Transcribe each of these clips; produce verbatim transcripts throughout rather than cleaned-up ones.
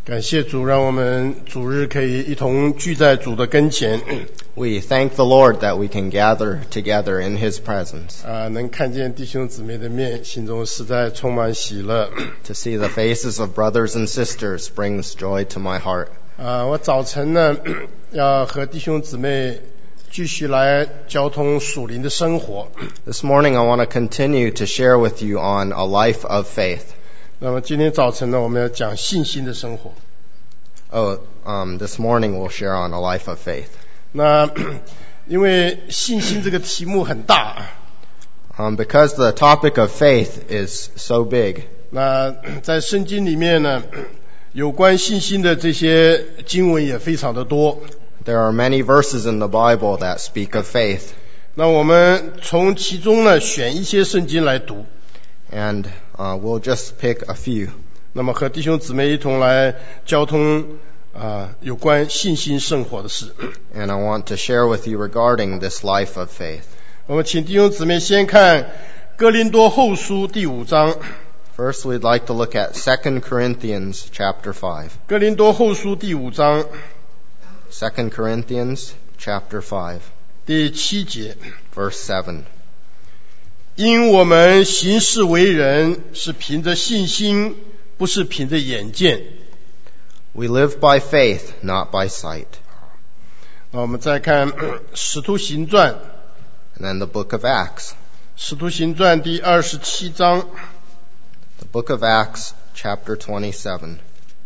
感谢主，让我们主日可以一同聚在主的跟前。 We thank the Lord that we can gather together in His presence. 啊，能看见弟兄姊妹的面，心中实在充满喜乐。 To see the faces of brothers and sisters brings joy to my heart. 啊，我早晨呢，要和弟兄姊妹继续来交通属灵的生活。 This morning I want to continue to share with you on a life of faith. 那么今天早晨呢，我们要讲信心的生活。 Oh, um, this morning we'll share on a life of faith. 那因为信心这个题目很大。 Um, because the topic of faith is so big. 那在圣经里面呢，有关信心的这些经文也非常的多。 There are many verses in the Bible that speak of faith. 那我们从其中呢选一些圣经来读。 And uh, we'll just pick a few. 那么和弟兄姊妹一同来交通啊、呃、有关信心生活的事。 And I want to share with you regarding this life of faith. 我们请弟兄姊妹先看哥林多后书第五章。 First, we'd like to look at Second Corinthians chapter five. 哥林多后书第五章 Second Corinthians chapter five, 第七节， verse seven. 因我们行事为人是凭着信心，不是凭着眼见。 We live by faith, not by sight. 那我们再看使徒行传， And then the book of Acts. 使徒行传第二十七章， The book of Acts chapter twenty-seven.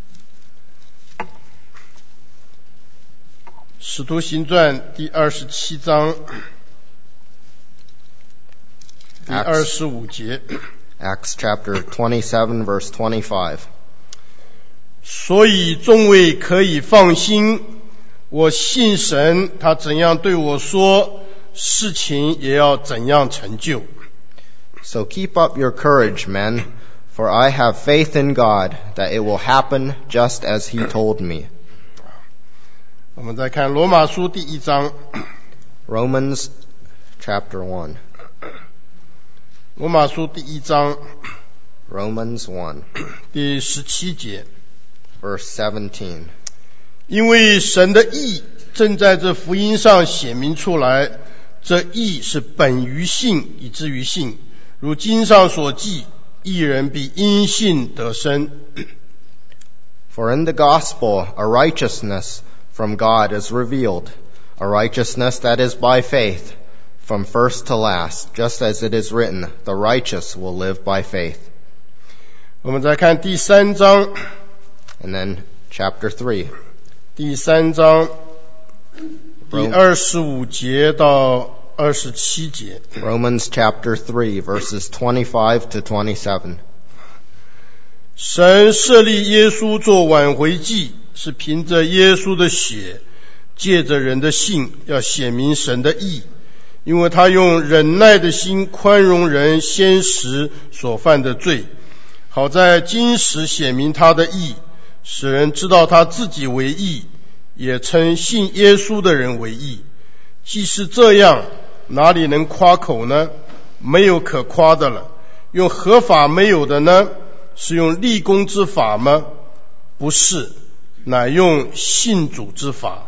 使徒行传第二十七章第二十五节。 Acts chapter twenty-seven, verse twenty-five. 所以众位可以放心，我信神，他怎样对我说，事情也要怎样成就。 So keep up your courage, men, for I have faith in God that it will happen just as He told me. 我们再看罗马书第一章， Romans chapter one. 罗马书第一章 Romans one, 第十七节， verse seventeen. 因为神的义正在这福音上显明出来，这义是本于信，以至于信。如经上所记，义人必因信得生。 For in the gospel a righteousness from God is revealed, a righteousness that is by faith, from first to last, just as it is written, the righteous will live by faith. 我们再看第三章， And then chapter three, 第三章第二十五节到二十七节。 Romans chapter three, verses twenty-five to twenty-seven. 神设立耶稣做挽回祭，是凭着耶稣的血，借着人的信，要显明神的义。因为他用忍耐的心宽容人先时所犯的罪，好在今时显明他的义，使人知道他自己为义，也称信耶稣的人为义。既是这样，哪里能夸口呢？没有可夸的了。用合法没有的呢？是用立功之法吗？不是，乃用信主之法。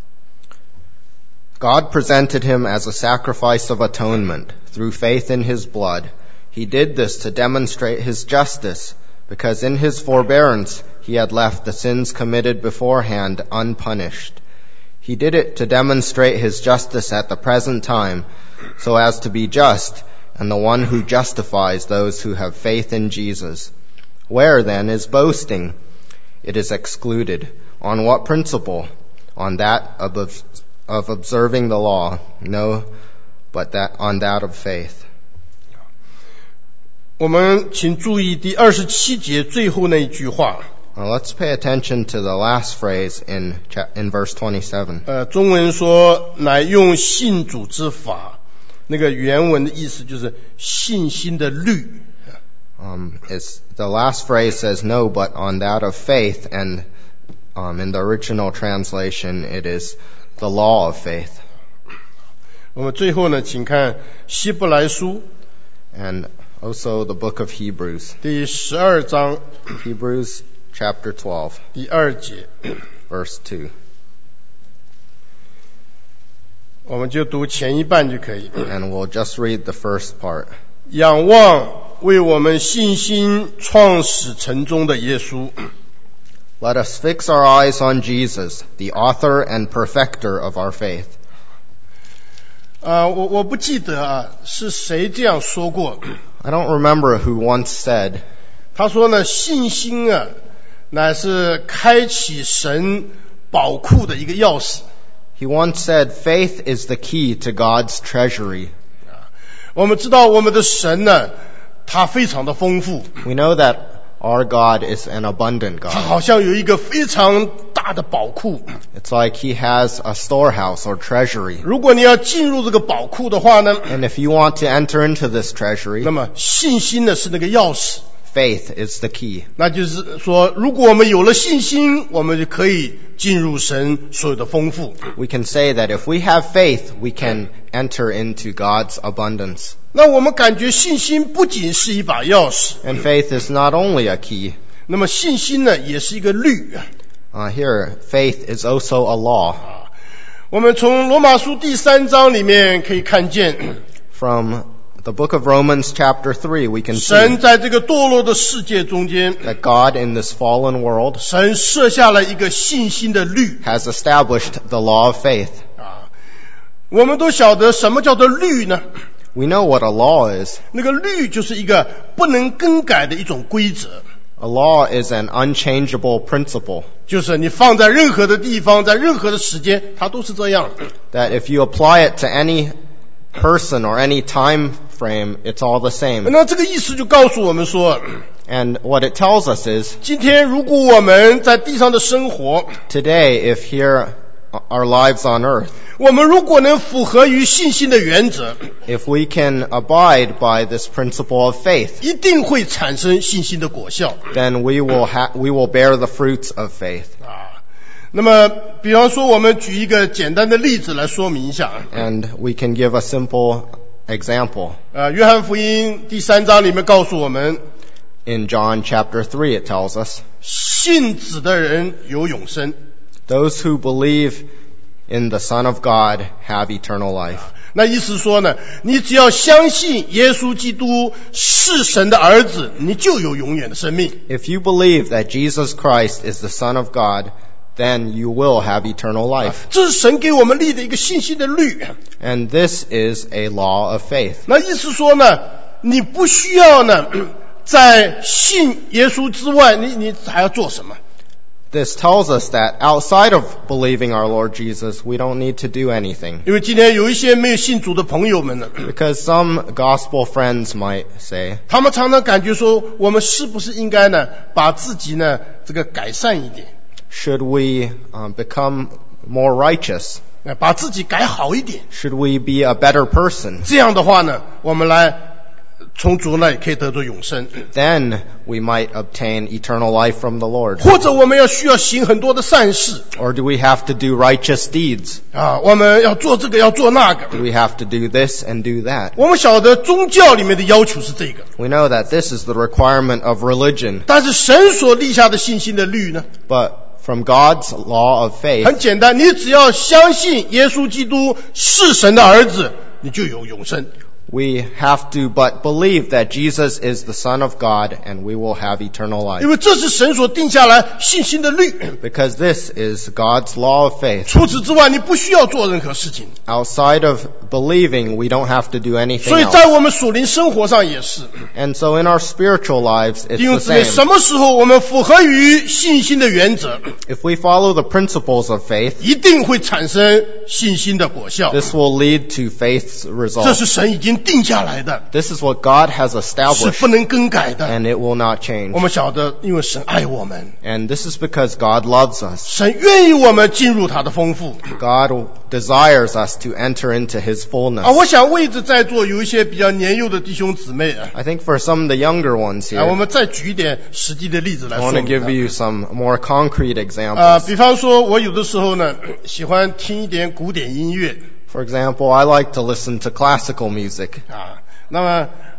God presented him as a sacrifice of atonement through faith in his blood. He did this to demonstrate his justice, because in his forbearance he had left the sins committed beforehand unpunished. He did it to demonstrate his justice at the present time, so as to be just, and the one who justifies those who have faith in Jesus. Where then is boasting? It is excluded. On what principle? On that of of observing the law? No, but that on that of faith. 我们请注意第二十七节最后那一句话。 Now let's pay attention to the last phrase in in verse twenty-seven. 呃，中文说乃用信主之法，那个原文的意思就是信心的律。 Um, it's, the last phrase says no, but on that of faith, and um, in the original translation it is the law of faith. 我们最后呢，请看希伯来书 And also the book of Hebrews. 第十二章 Hebrews chapter twelve, 第二节， verse two. 我们就读前一半就可以。 And we'll just read the first part. 仰望为我们信心创始成终的耶稣， Let us fix our eyes on Jesus, the author and perfecter of our faith. 啊、我我不记得啊是谁这样说过。 I don't remember who once said, 他说呢，信心啊，乃是开启神宝库的一个钥匙。 he once said, faith is the key to God's treasury. 我们知道我们的神呢，他非常的丰富， We know that our God is an abundant 他 God. 好像有一个非常大的宝库。 It's like he has a storehouse or treasury. 如果你要进入这个宝库的话呢， And if you want to enter into this 那 treasury, 么信心呢是那个钥匙。 faith is the key. 那就是说，如果我们有了信心，我们就可以进入神所有的丰富。 We can say that if we have faith, we can enter into God's abundance. 那我们感觉信心不仅是一把钥匙， And faith is not only a key. 那么信心呢也是一个律。 Uh, here, faith is also a law. 我们从罗马书第三章里面可以看见， From the book of Romans chapter three, we can 神 see 在这个堕落的世界中间， that God in this fallen world 神设下了一个信心的律。 has established the law of faith. 啊，我们都晓得什么叫做律呢？ We know what a law is. 那个律就是一个不能更改的一种规则， A law is an unchangeable principle 就是你放在任何的地方，在任何的时间，它都是这样。 that if you apply it to any person or any time frame, it's all the same. 那这个意思就告诉我们说， And what it tells us is, 今天如果我们在地上的生活， today, if here our lives on earth, 我们如果能符合于信心的原则， if we can abide by this principle of faith, 一定会产生信心的果效。 then we will ha- we will bear the fruits of faith. 啊，那么比方说，我们举一个简单的例子来说明一下。 And we can give a simple example. 呃，约翰福音第三章里面告诉我们， In John chapter three, it tells us, 信子的人有永生。 those who believe in the Son of God have eternal life. 那意思说呢，你只要相信耶稣基督是神的儿子，你就有永远的生命。 If you believe that Jesus Christ is the Son of God, then you will have eternal life. 这是神给我们立的一个信心的律。 And this is a law of faith. 那意思说呢，你不需要呢，在信耶稣之外，你你还要做什么？ This tells us that outside of believing our Lord Jesus, we don't need to do anything. 因为今天有一些没有信主的朋友们呢， Because some gospel friends might say, 他们常常感觉说，我们是不是应该呢，把自己呢这个改善一点， should we um, become more righteous? 呃把自己改好一点。 Should we be a better person? 这样的话呢，我们来从主那里可以得到永生， Then we might obtain eternal life from the Lord. 或者我们要需要行很多的善事 Or do we have to do righteous deeds? 啊，我们要做这个要做那个。 Do we have to do this and do that? 我们晓得宗教里面的要求是这个， We know that this is the requirement of religion. 但是神所立下的信心的律呢， But from God's law of faith, 很简单，你只要相信耶稣基督是神的儿子，你就有永生。 we have to but believe that Jesus is the Son of God and we will have eternal 因 life. 为这是神所定下来信心的律。 Because this is God's law of faith. 除此之外，你不需要做任何事情。 Outside of believing, we don't have to do anything 所以 else. 在我们属灵生活上也是， And so in our spiritual lives, 弟兄 it's 姊妹， the 什 same. 么时候我们符合于信心的原则， If we follow the principles of faith, 一定会产生信心的果效。 this will lead to faith's 这 result. 是神已经定下来的， This is what God has 是 established, 不能更改的。 and it will not change. 我们晓得，因为神爱我们， And this is because God loves us. 神愿意我们进入他的丰富。 God desires us to enter into His 啊， fullness. 我想为着在座有一些比较年幼的弟兄姊妹啊， I think for some of the younger ones 啊，我 here, 们再举一点实际的例子来 I 说 want to 明 give 它。 you some more concrete 啊， examples. 比方说，我有的时候呢，喜欢听一点古典音乐 For example, I like to listen to classical music. 啊。那么，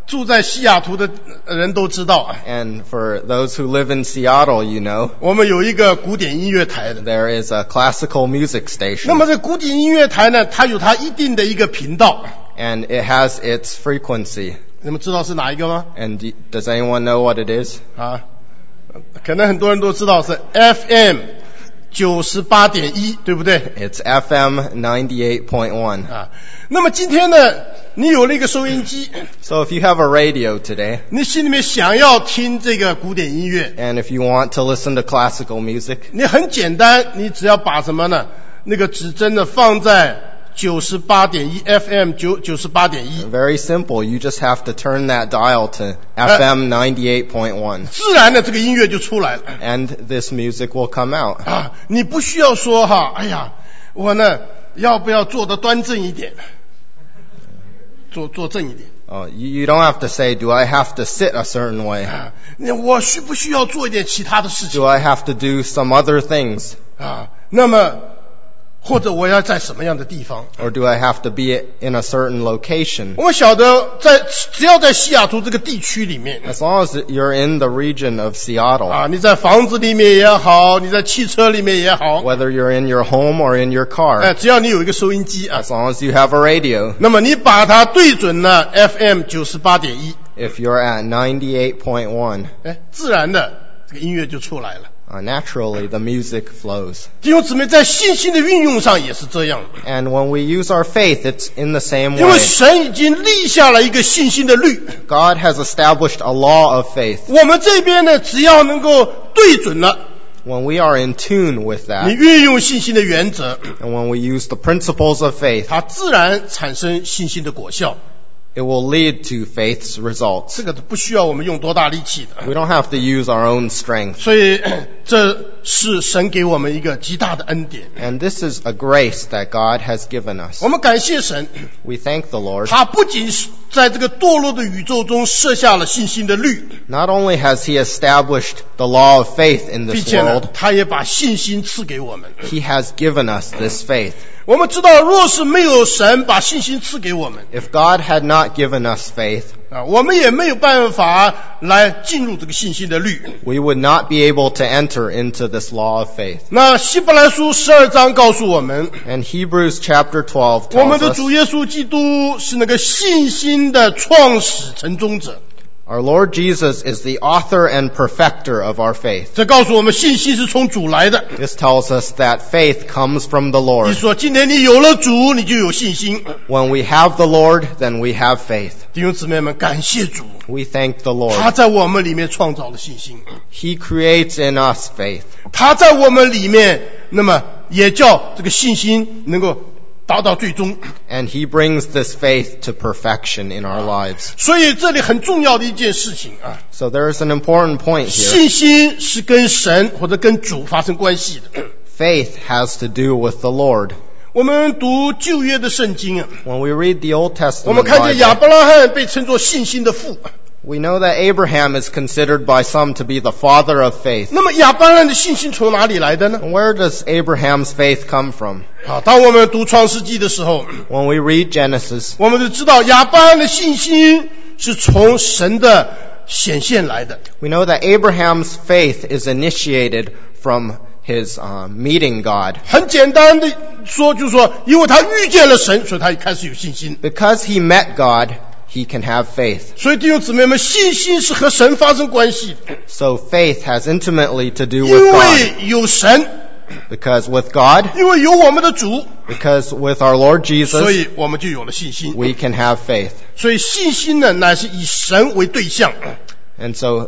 住在西雅图的人都知道， And for those who live in Seattle, you know, 我们有一个古典音乐台的。 there is a classical music 那么 station. 这古典音乐台呢，它有它一定的一个频道， And it has its frequency. 你们知道是哪一个吗？ And do, does anyone know what it is? 啊，可能很多人都知道是 F M 九十八点一，对不对？ It's F M ninety-eight point one. 啊，那么今天呢，你有了一个收音机， So if you have a radio today, 你心里面想要听这个古典音乐， and if you want to listen to classical music, 你很简单，你只要把什么呢？那个指针呢放在九十八点一 F M 九九十八点一， very simple. You just have to turn that dial to F M ninety-eight point one. 自然的这个音乐就出来了。 And this music will come out. 啊，你不需要说哈，哎呀，我呢要不要坐得端正一点，坐坐正一点。 Uh, you, you don't have to say, do I have to sit a certain way? 啊，那我需不需要做一点其他的事情 Do I have to do some other things? 啊？那么或者我要在什么样的地方？ Or do I have to be in a certain location? 我们晓得在只要在西雅图这个地区里面 As long as you're in the region of Seattle, 啊，你在房子里面也好，你在汽车里面也好， whether you're in your home or in your 哎， car, 只要你有一个收音机啊， as long as you have a radio, 那么你把它对准了 F M 九十八点一， if you're at ninety-eight point one, 哎，自然的这个音乐就出来了。 uh, naturally the music flows. 弟兄姊妹，在信心的运用上也是这样， And when we use our faith, it's in the same 因为 way. 神已经立下了一个信心的律， God has established a law of faith. 我们这边呢，只要能够对准了， When we are in tune with 你 that, 运用信心的原则， and when we use the principles of faith, 它自然产生信心的果效。 it will lead to faith's results. 这个不需要我们用多大力气的， We don't have to use our own strength. 所以这是神给我们一个极大的恩典。 And this is a grace that God has given us. 我们感谢神， We thank the Lord. 他不仅是在这个堕落的宇宙中设下了信心的律， Not only has He established the law of faith in 并 this 且呢 world, 他也把信心赐给我们。 He has given us this faith. 我们知道，若是没有神把信心赐给我们 If God had not given us faith, 啊，我们也没有办法来进入这个信心的律。 we would not be able to enter into this law of faith. 那希伯来书十二章告诉我们， And Hebrews chapter twelve 我们 tells 的 us 主耶稣基督是那个信心的创始成终者。 our Lord Jesus is the author and perfecter of our faith. 这告诉我们，信心是从主来的。 This tells us that faith comes from the 你 Lord. 说今天你有了主，你就有信心。 When we have the Lord, then we have faith. 弟兄姊妹们，感谢主， We thank the 他 Lord. 在我们里面创造了信心， He creates in us faith. 他在我们里面，那么也叫这个信心能够达到最终。 And He brings this faith to perfection in our lives. 所以这里很重要的一件事情啊， So there is an important point here. 信心是跟神或者跟主发生关系的。 Faith has to do with the Lord. 我们读旧约的圣经啊， When we read the Old 我们 Testament 看见亚 Bible, 伯拉罕被称作信心的父。 we know that Abraham is considered by some to be the father of faith. 那么亚伯拉罕的信心从哪里来的呢？ And where does Abraham's faith come from? 啊，当我们读创世纪的时候， When we read Genesis, 我们就知道亚伯拉罕的信心是从神的显现来的。 we know that Abraham's faith is initiated from his uh, meeting God. 很简单的说，就是说，因为他遇见了神，所以他开始有信心。 Because he met God, he can have faith. 所以弟兄姊妹们，信心是和神发生关系的， So faith has intimately to do 因 with God. 为有神， Because with God, 因为有我们的主， because with our Lord 所 Jesus, 以我们就有了信心。 we can have faith. 所以信心呢，乃是以神为对象。 And so,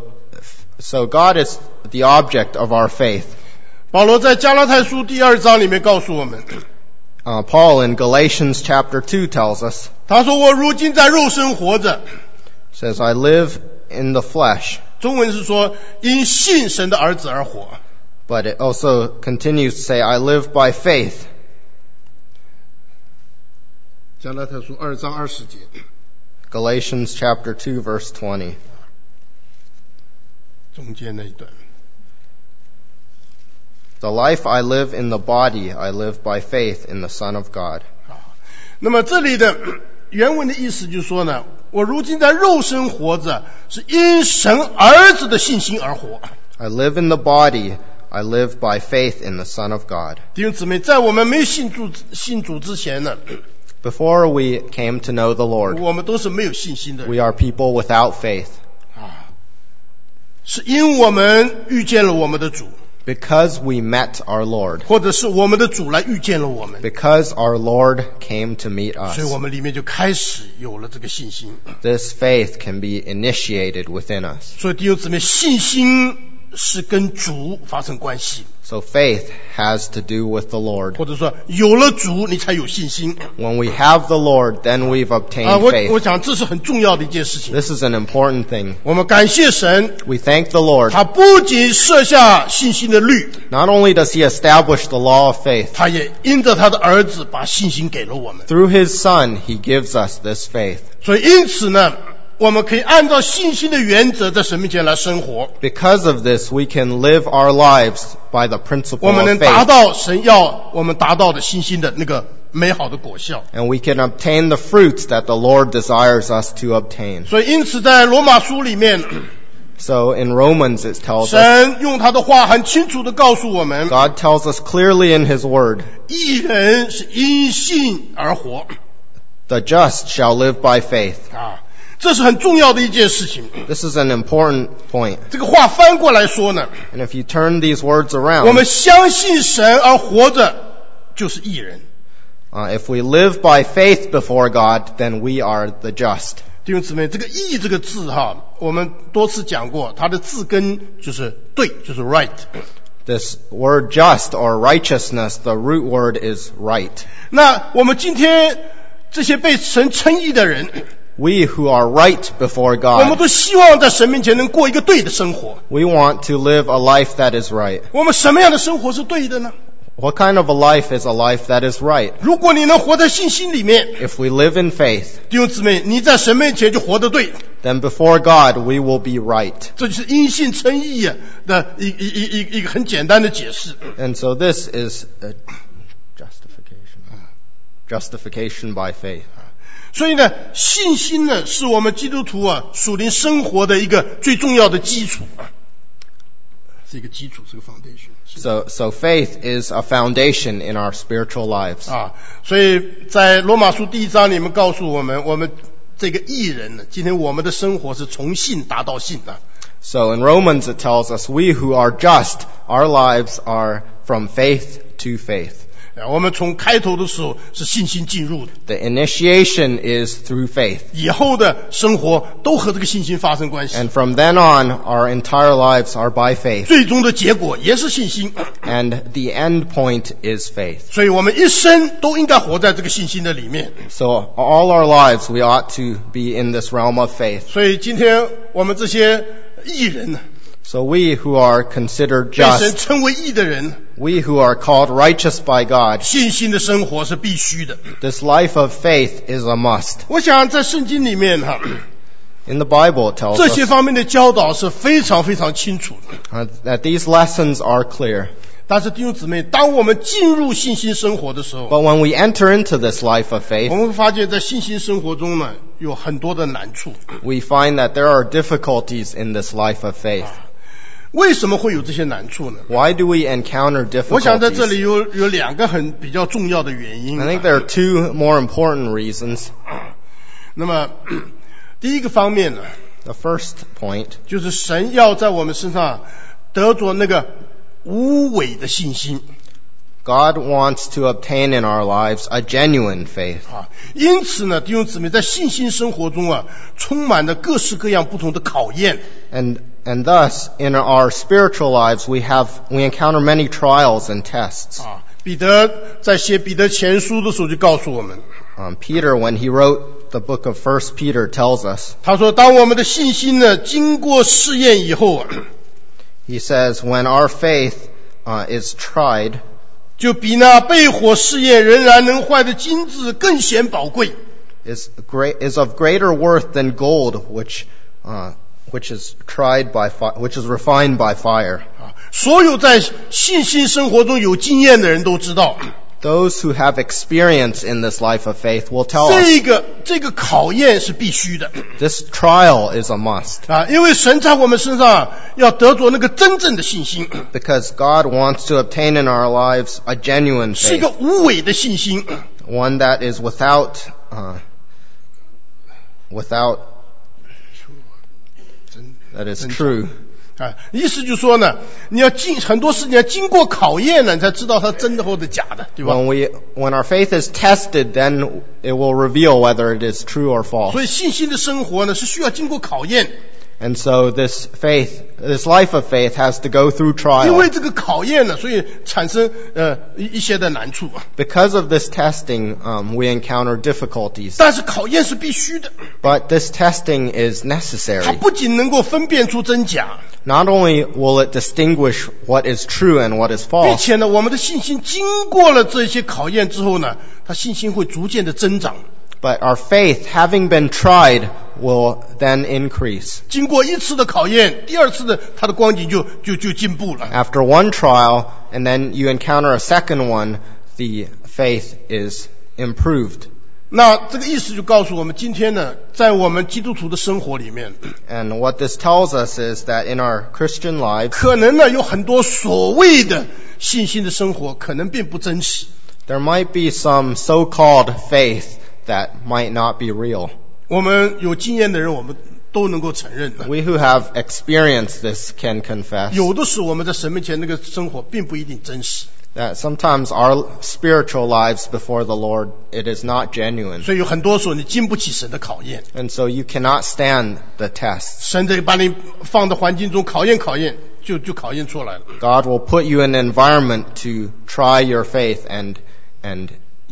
so God is the object of our faith. 保罗在加拉太书第二章里面告诉我们， Uh, Paul in Galatians chapter two tells us, 他说：“我如今在肉身活着。” says, I live in the flesh. 中文是说因信神的儿子而活。 But it also continues to say, I live by faith. 加拉太书二章二十节， Galatians chapter two verse twenty. 中间那一段。 The life I live in the body, I live by faith in the Son of God. 那么这里的原文的意思就是说呢， 我如今在肉身活着，是因神儿子的信心而活。 I live in the body, I live by faith in the Son of God. 弟兄姊妹，在我们没有信主信主之前呢， Before we came to know the Lord, 我们都是没有信心的人 we are people without faith. 啊，是因我们遇见了我们的主， Because we met our Lord, 或者是我们的主来遇见了我们， because our Lord came to meet 所以 us, 我们里面就开始有了这个信心。 this faith can be initiated within us. 所以弟兄姊妹，信心是跟主发生关系， So faith has to do with the Lord. 或者说有了主你才有信心 When we have the Lord, then we've 啊！ obtained 我我 faith. 想这是很重要的一件事情。 This is an important thing. 我们感谢神， We thank the Lord. 他不仅设下信心的律， Not only does he establish the law of faith, 他也因着他的儿子把信心给了我们。 through his Son, he gives us this faith. 所以因此呢，我们可以按照信心的原则在神面前来生活， Because of this, we can live our lives by the 我 principle 们 of 能达 faith. 到神要我们达到的信心的那个美好的果效。 And we can obtain the fruits that the Lord desires us to obtain. 所以因此在罗马书里面， So in Romans it tells us, 神用他的话很清楚地告诉我们， God tells us clearly in his word, 义人是因信而活 the just shall live by faith. 啊，这是很重要的一件事情。 This is an important point. 这个话翻过来说呢， And if you turn these words 我们 around, 相信神而活着就是义人。 uh, if we live by faith before God, then we are the just. 弟兄姊妹，这个义这个字哈，我们多次讲过，它的字根就是对，就是 right。 This word just or righteousness, the root word is right. 那我们今天这些被神称义的人， We who are right before 我们 God, 都希望在神面前能过一个对的生活。 we want to live a life that is right. 我们什么样的生活是对的呢？ What kind of a life is a life that is right? 如果你能活在信心里面， If we live in faith, 弟兄姊妹，你在神面前就活得对， then before God we will be right. 这就是因信称义啊的一一一一一个很简单的解释。 And so this is a justification. Justification by faith. 所以呢，信心呢是我们基督徒啊属灵生活的一个最重要的基础，是一个基础，是个 foundation。 So, so faith is a foundation in our spiritual lives. 啊，所以在罗马书第一章里面告诉我们，我们这个义人呢，今天我们的生活是从信达到信的。 So in Romans it tells us, we who are just, our lives are from faith to faith. 啊，我们从开头的时候是信心进入的， The initiation is through faith. 以后的生活都和这个信心发生关系， And from then on, our entire lives are by faith. 最终的结果也是信心。 And the end point is faith. 所以我们一生都应该活在这个信心的里面。 So all our lives we ought to be in this realm of faith. 所以今天我们这些义人呢， So we who are considered 被神 just, 称为义的人， we who are called righteous by God, 信心的生活是必须的。 this life of faith is a must. 我想在圣经里面哈， In the Bible it tells 这些 us 方面的教导是非常非常清楚的。 uh, that these lessons are clear. 但是弟兄姊妹，当我们进入信心生活的时候， But when we enter into this life of 我 faith, 们会发现在信心生活中呢，有很多的难处。 we find that there are difficulties in this life of faith. 为什么会有这些难处呢？ Why do we encounter 我想在这里 difficulties? 有有两个很比较重要的原因。 I think there are two more important reasons. 那么第一个方面呢， The first point 就是神要在我们身上得着那个无伪的信心 God wants to obtain in our lives a genuine faith. 啊。因此呢，弟兄姊妹，在信心生活中啊，充满着各式各样不同的考验。 And and thus in our spiritual lives we have we encounter many trials and tests. 啊，彼得在写彼得前书的时候就告诉我们， Um, Peter, when he wrote the book of First Peter, tells us, 他说，当我们的信心呢经过试验以后啊， he says, when our faith uh, is tried, 就比那被火试验仍然能坏的金子更显宝贵。 is great is of greater worth than gold, which uh, which is tried by fi- which is refined by fire. 啊，所有在信心生活中有经验的人都知道， Those who have experience in this life of faith will tell 这 us 个这个考验是必须的 this trial is a must 啊，因为神在我们身上要得着那个真正的信心， because God wants to obtain in our lives a genuine 是一 faith, 个无伪的信心。 one that is without, uh, without, that is true. 啊，意思就是说呢，你要经很多事情要经过考验呢，你才知道它真的或者假的，对吧？ When we, when our faith is tested, then it will reveal whether it is true or 所 false. 以信心的生活呢是需要经过考验， And so this faith, this life of faith has to go through 因为 trial. 这个考验呢，所以产生呃一一些的难处。 Because of this testing, um, we encounter difficulties. 但是考验是必须的， But this testing is 它 necessary. 不仅能够分辨出真假， Not only will it distinguish what is true and what is 并 false, 且呢，我们的信心经过了这些考验之后呢，它信心会逐渐的增长。 but our faith, having been tried, will then increase. 经过一次的考验，第二次的它的光景就就就进步了。 After one trial, and then you encounter a second one, the faith is improved. 那这个意思就告诉我们，今天呢，在我们基督徒的生活里面， And what this tells us is that in our Christian lives, 可能呢有很多所谓的信心的生活，可能并不真实。 there might be some so-called faith that might not be real. 我们有经验的人，我们都能够承认的。 We who have experienced this can confess 有的时候我们在神面前那个生活并不一定真实， that sometimes our spiritual lives before the Lord, it is not genuine. 所以有很多时候你经不起神的考验。 And so you cannot stand the test. 神得把你放到环境中考验考验，就就考验出来了。 God will put you in an environment to try your faith and, and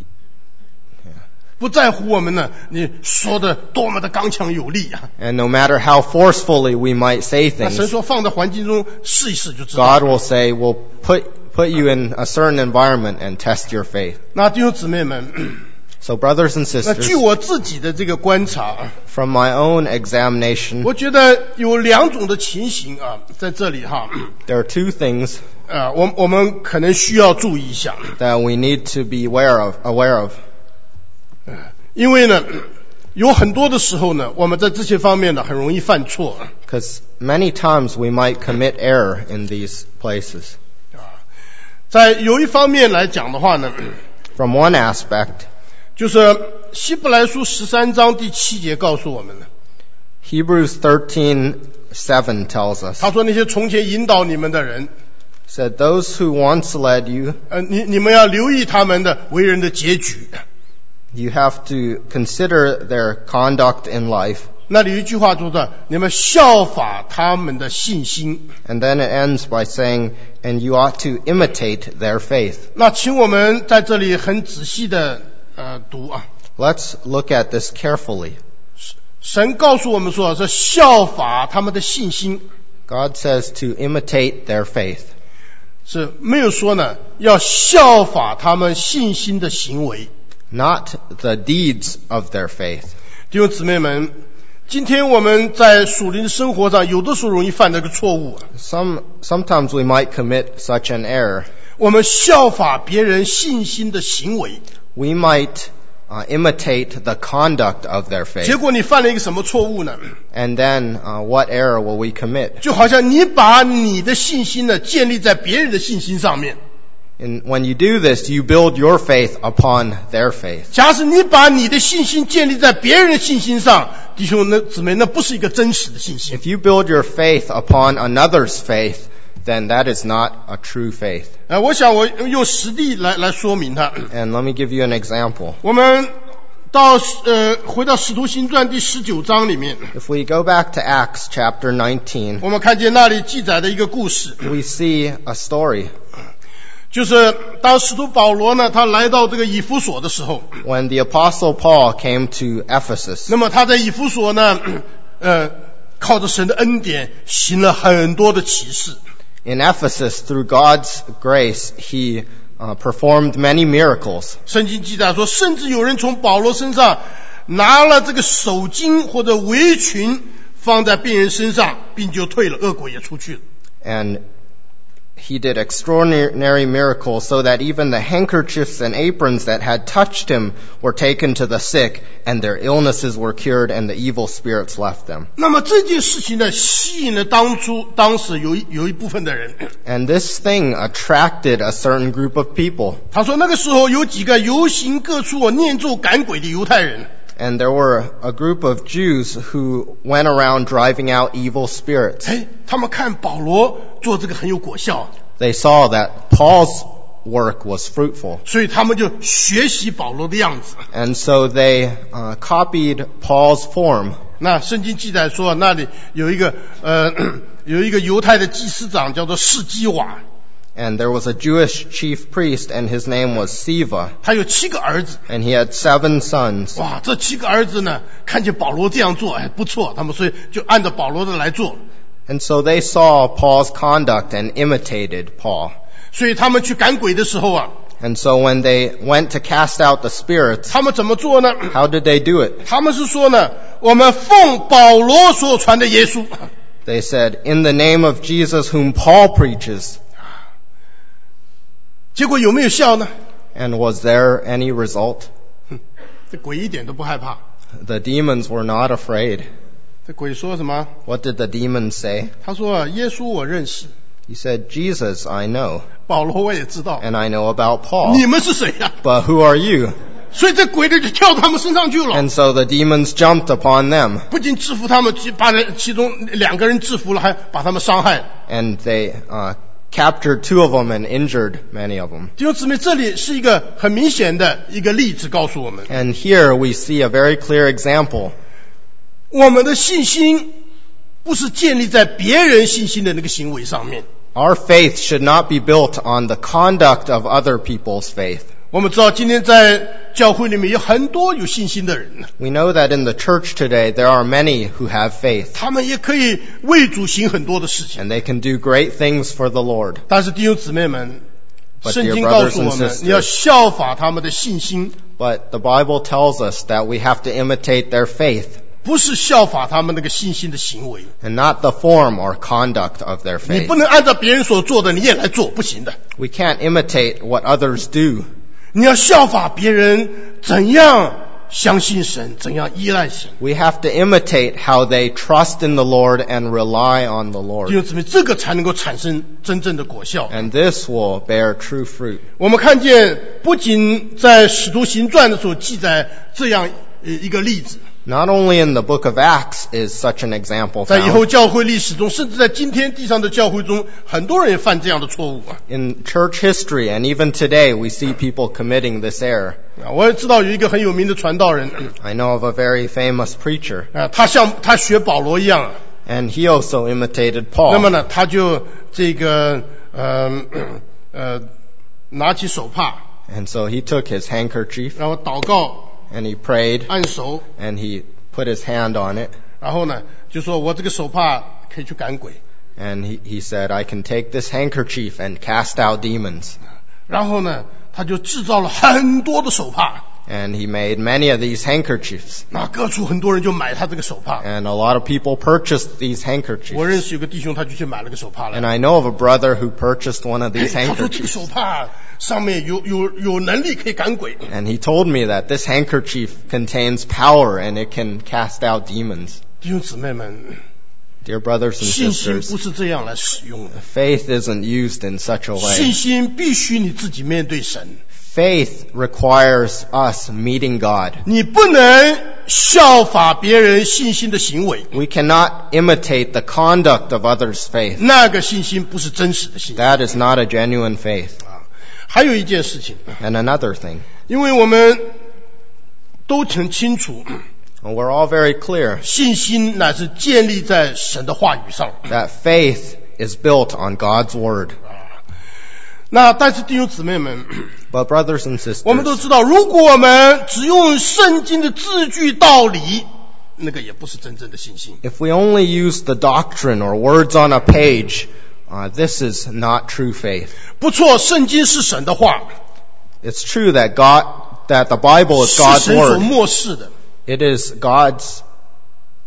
不在乎我们呢，你说的多么的刚强有力啊！ and no matter how forcefully we might say 那神 things, 说放在环境中试一试就知道。 God will say, we'll put, put you in a certain environment and test your faith. 那弟兄姊妹们， So brothers and 那据 sisters, 我自己的这个观察， from my own examination, 我觉得有两种的情形啊，在这里哈， there are two things 呃，我我们可能需要注意一下， that we need to be aware of, aware of. 因为呢，有很多的时候呢，我们在这些方面呢很容易犯错。 Because many times we might commit error in these places. 在有一方面来讲的话呢， From one aspect, 就是希伯来书十三章第七节告诉我们的， Hebrews thirteen seven tells us, 他说那些从前引导你们的人， said, those who once led you, 呃，你你们要留意他们的为人的结局。 you have to consider their conduct in life. 那里有一句话说的，你们效法他们的信心。 And then it ends by saying, and you ought to imitate their faith. 那请我们在这里很仔细的呃读啊， Let's look at this carefully. 神告诉我们说是效法他们的信心， God says to imitate their faith. 是没有说呢要效法他们信心的行为。 Not the deeds of their faith. 弟兄姊妹们，今天我们在属灵的生活上，有的时候容易犯这个错误。 Some, sometimes we might commit such an error. 我们效法别人信心的行为， We might uh, imitate the conduct of their 结 faith. 果你犯了一个什么错误呢？ And then uh, what error will we commit? 就好像你把你的信心呢建立在别人的信心上面。 And when you do this, you build your faith upon their faith. 假使你把你的信心建立在别人的信心上，弟兄那姊妹，那不是一个真实的信心。 If you build your faith upon another's faith, then that is not a true faith. 呃，我想我用实例来来说明它。 And let me give you an example. 我们到呃回到使徒行传第十九章里面， If we go back to Acts chapter nineteen, 我们看见那里记载的一个故事， we see a story 就是当使徒保罗呢，他来到这个以弗所的时候， when the apostle Paul came to Ephesus. 那么他在以弗所呢，呃，靠着神的恩典行了很多的奇事。 In Ephesus, through God's grace, he uh, performed many miracles. 圣经记载说，甚至有人从保罗身上拿了这个手巾或者围裙放在病人身上，病就退了，恶鬼也出去了。 And he did extraordinary miracles so that even the handkerchiefs and aprons that had touched him were taken to the sick, and their illnesses were cured, and the evil spirits left them. 那么这件事情呢，吸引了当初当时有一有一部分的人。 And this thing attracted a certain group of people. 他说那个时候有几个游行各处念咒赶鬼的犹太人。 And there were a group of Jews who went around driving out evil spirits. 哎，他们看保罗做这个很有果效， They saw that Paul's work was fruitful. 所以他们就学习保罗的样子。 And so they uh, copied Paul's form. 那圣经记载说，那里有一个呃有一个犹太的祭司长叫做士基瓦， And there was a Jewish chief priest, and his name was Siva. 他有七个儿子。 And he had seven sons. 哇，这七个儿子呢，看见保罗这样做，哎，不错，他们所以就按照保罗的来做。 And so they saw Paul's conduct and imitated Paul. 所以他们去赶鬼的时候啊， And so when they went to cast out the spirits, 他们怎么做呢？ how did they do it? 他们是说呢，我们奉保罗所传的耶稣。 They said, in the name of Jesus whom Paul preaches. 结果有没有效呢？ And was there any result? 这鬼一点都不害怕。 The demons were not afraid. 这鬼说什么？ What did the demons say? 他说：“耶稣我认识， He said, Jesus I know, 保罗我也知道， and I know about Paul. 你们是谁呀、啊？” But who are you? 所以这鬼的就跳他们身上去了， And so the demons jumped upon them, 不仅制服他们，把人其中两个人制服了，还把他们伤害。 and they uh, captured two of them and injured many of them. 弟兄姊妹，这里是一个很明显的一个例子，告诉我们， And here we see a very clear example. 我们的信心不是建立在别人信心的那个行为上面。 Our faith should not be built on the conduct of other people's faith. 我们知道，今天在教会里面有很多有信心的人， We know that in the church today there are many who have faith, 他们也可以为主行很多的事情。 and they can do great things for the Lord. 但是弟兄姊妹们， But 圣 dear 经告 brothers 诉我 and 们， sisters, 你要效法他们的信心， but the Bible tells us that we have to imitate their faith, 不是效法他们那个信心的行为。 and not the form or conduct of their 你 faith. 不能按照别人所做的你也来做，不行的。 We can't imitate what others do. 你要效法别人怎样相信神，怎样依赖神。 We have to imitate how they trust in the Lord and rely on the 弟 Lord. 兄姊妹，这个才能够产生真正的果效。 And this will bear true fruit. 我们看见，不仅在使徒行传的时候记载这样一个例子， Not only in the book of Acts is such an example 在以后 found. 教会历史中，甚至在今天地上的教会中，很多人也犯这样的错误啊。 In church history and even today we see people committing this error. 啊，我也知道有一个很有名的传道人， I know of a very famous preacher, 啊，他像他学保罗一样， and he also imitated 那么 Paul. 呢，他就这个呃呃拿起手帕， And so he took his handkerchief 然后祷告， and he prayed 按手， and he put his hand on it 然后呢就说我这个手帕可以去赶鬼， and he, he said, I can take this handkerchief and cast out demons. 然后呢他就制造了很多的手帕， And he made many of these handkerchiefs. 那各处很多人就买他这个手帕。 And a lot of people purchased these 我 handkerchiefs. 认识有个弟兄，他就去买了个手帕来 And。I know of a brother who purchased one of these 他说这个 handkerchiefs. 手帕上面有有有能力可以赶鬼。 And he told me that this handkerchief contains power and it can cast out demons. 弟兄姊妹们， Dear brothers and 信心 sisters, 不是这样来使用的， faith isn't used in such a 信 way. 心必须你自己面对神， Faith requires us meeting God. 你不能效法别人信心的行为， We cannot imitate the conduct of others' faith. 那个信心不是真实的信心。 That is not a genuine faith. 还有一件事情， And another thing, 因为我们都很清楚， and we're all very clear 信心乃是建立在神的话语上。 that faith is built on God's word. 那但是弟兄姊妹们， But brothers and 我们都 sisters, 知道，如果我们只用圣经的字句道理，那个也不是真正的信心。 if we only use the doctrine or words on a page, uh, this is not true faith. 不错，圣经是神的话， It's true that God, that the Bible is 是 God's 神所 word. 漠视的。 It is God's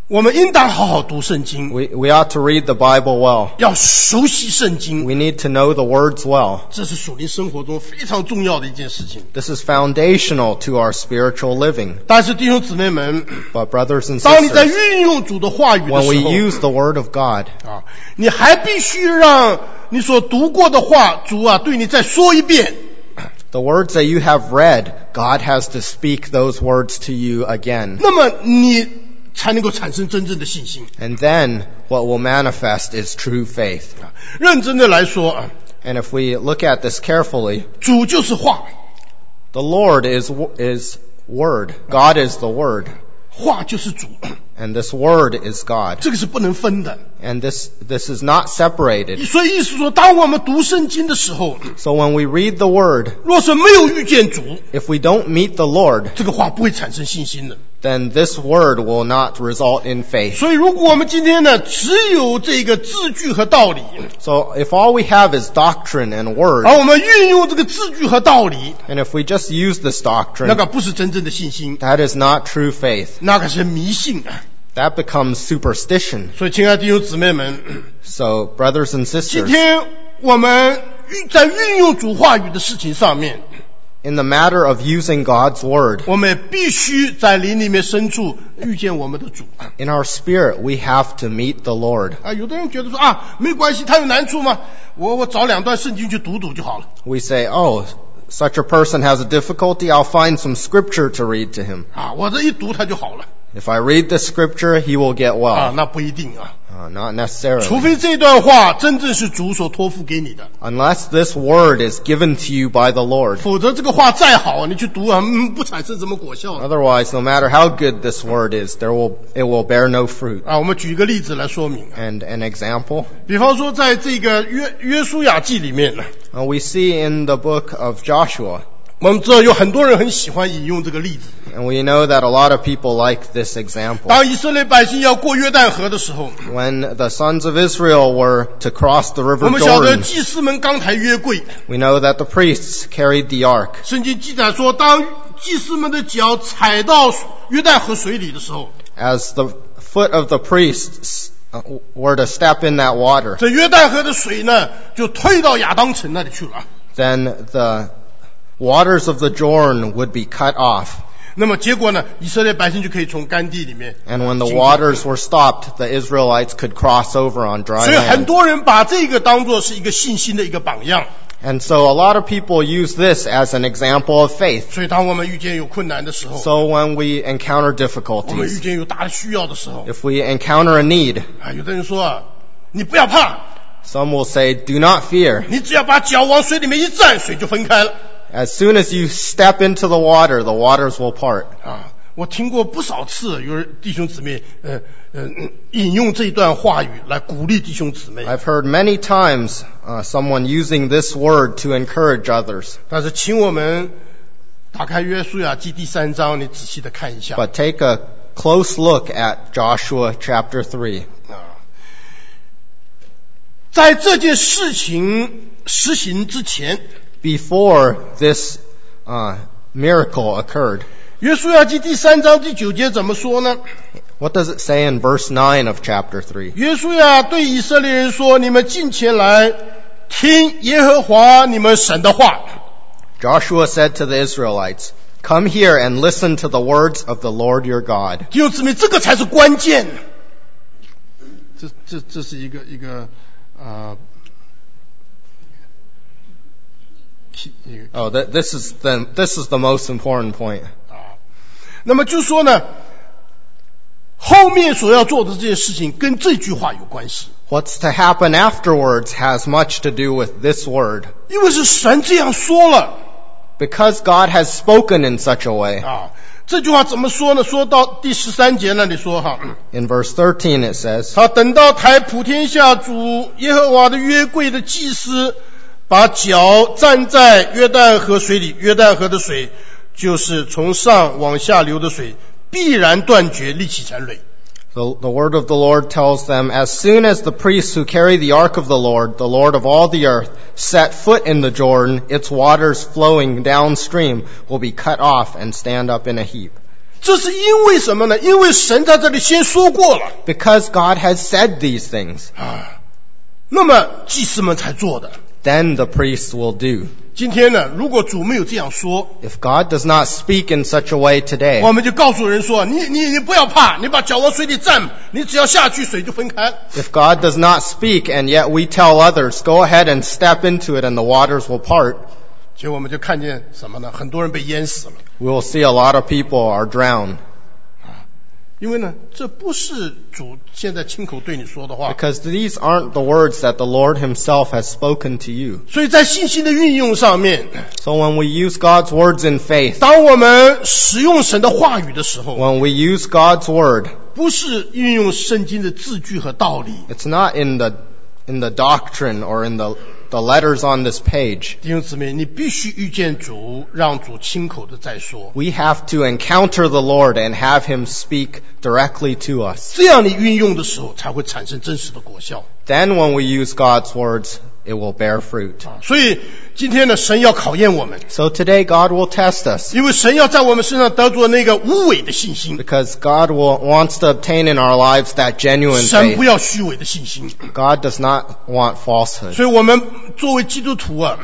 我们应当好好读圣经， We, we ought to read the Bible well. 要熟悉圣经， We need to know the words well. 这是属灵生活中非常重要的一件事情。 This is foundational to our spiritual living. 但是弟兄姊妹们， But brothers and 当你在 sisters, 运用主的话语的 when we 时候 use the word of God, 啊，你还必须让你所读过的话，主啊对你再说一遍。 the words that you have read, God has to speak those words to you again. 那么你才能够产生真正的信心。 And then what will manifest is true faith. 啊，认真的来说啊， And if we look at this carefully, 主就是话， the Lord is, is word. God is the word. 话就是主， And this word is God. 这个是不能分的。 And this, this is not separated. 所以意思说，当我们读圣经的时候， So when we read the word, 若是没有遇见主， if we don't meet the Lord, 这个话不会产生信心的。 then this word will not result in faith. 所以如果我们今天呢，只有这个字句和道理， So if all we have is doctrine and word, 而我们运用这个字句和道理， and if we just use this 那 doctrine, 个不是真正的信心， that is not true faith. 那个是迷信啊。 That becomes superstition. 所以，亲爱的弟兄姊妹们， So brothers and 今 sisters, 天我们运在运用主话语的事情上面， in the matter of using God's word, 我们必须在灵里面深处遇见我们的主。 in our spirit, we have to meet the Lord. 啊，有的人觉得说啊，没关系，他有难处吗？我我找两段圣经去读读就好了。 We say, oh, such a person has a difficulty, I'll find some scripture to read to him. 啊，我这一读他就好了。 If I read the scripture, he will get 啊， well. 那不一定啊， Uh, not 除 necessarily. 非这段话真正是主所托付给你的， Unless this word is given to you by the Lord. 否则这个话再好，你去读啊，嗯，不产生什么果效的。 Otherwise, no matter how good this word is, there will, it will bear no fruit. 啊，我们举一个例子来说明啊， And an example, 比方说在这个约约书亚记里面呢， uh, we see in the book of Joshua, 我们知道有很多人很喜欢引用这个例子。 and we know that a lot of people like this example. 当以色列百姓要过约旦河的时候， When the sons of Israel were to cross the 我 river 们晓得 Jordan, 祭司们刚抬约柜， we know that the priests carried the ark. 圣经记载说，当祭司们的脚踩到约旦河水里的时候， As the foot of the priests uh, were to step in that water, 这约旦河的水呢，就退到亚当城那里去了。 then the waters of the Jordan would be cut off. 那么结果呢，以色列百姓就可以从干地里面。 And when the waters were stopped, the Israelites could cross over on dry 所以很 land. 多人把这个当作是一个信心的一个榜样。 And so a lot of people use this as an example of faith. 所以当我们遇见有困难的时候， So when we encounter 我们遇 difficulties, 见有大的需要的时候， if we encounter a need, 啊，有的人说啊，你不要怕， some will say, do not fear. 你只要把脚往水里面一站，水就分开了。 As soon as you step into the water, the waters will part. 啊，我听过不少次有人弟兄姊妹呃呃引用这段话语来鼓励弟兄姊妹。 I've heard many times uh, someone using this word to encourage others. 但是请我们打开约书亚记第三章，你仔细的看一下。 But take a close look at Joshua chapter three. 啊，在这件事情实行之前， Before this uh, miracle occurred, 约书亚记第三章第九节怎么说呢？ what does it say in verse nine of chapter three? 约书亚对以色列人说：“你们近前来，听耶和华你们神的话。” Joshua said to the Israelites, come here and listen to the words of the Lord your God. 弟兄姊妹，这个才是关键。这这这是一个一个啊。呃 Oh, th- this is the, this is the most important point. 啊，那么就说呢，后面所要做的这件事情跟这句话有关系， What's to happen afterwards has much to do with this word. 因为是神这样说了 Because God has spoken in such a way. 啊。这句话怎么说呢？说到第十三节那里说哈， In verse thirteen it says, 他等到抬普天下主耶和华的约柜的祭司，把脚站在约旦河水里，约旦河的水就是从上往下流的水，必然断绝，立起成垒。 The, the word of the Lord tells them, as soon as the priests who carry the ark of the Lord, the Lord of all the earth, set foot in the Jordan, its waters flowing downstream will be cut off and stand up in a heap. 这是因为什么呢？因为神在这里先说过了 Because God has said these things. 啊，那么祭司们才做的。 Then the priests will do. 今天呢，如果主没有这样说， If God does not speak in such a way today, 我们就告诉人说，你你你不要怕，你把脚往水里站，你只要下去，水就分开。 if God does not speak and yet we tell others, go ahead and step into it and the waters will part, 结果我们就看见什么呢？很多人被淹死了。 we will see a lot of people are drowned. 因为呢，这不是主现在亲口对你说的话。 Because these aren't the words that the Lord himself has spoken to you. 所以在信心的运用上面， So when we use God's words in faith, 当我们使用神的话语的时候， when we use God's word, 不是运用圣经的字句和道理。 it's not in the, in the doctrine or in the, the letters on this page. 弟兄姊妹，你必须遇见主，让主亲口的再说。 We have to encounter the Lord and have him speak directly to us. 这样你运用的时候，才会产生真实的果效。 Then when we use God's words, it will bear fruit. 所以今天呢，神要考验我们， So today God will test us 因为神要在我们身上得着那个无伪的信心。 because God will, wants to obtain in our lives that genuine 神不 faith. 要虚伪的信心。 God does not want falsehood. 所以我们作为基督徒啊，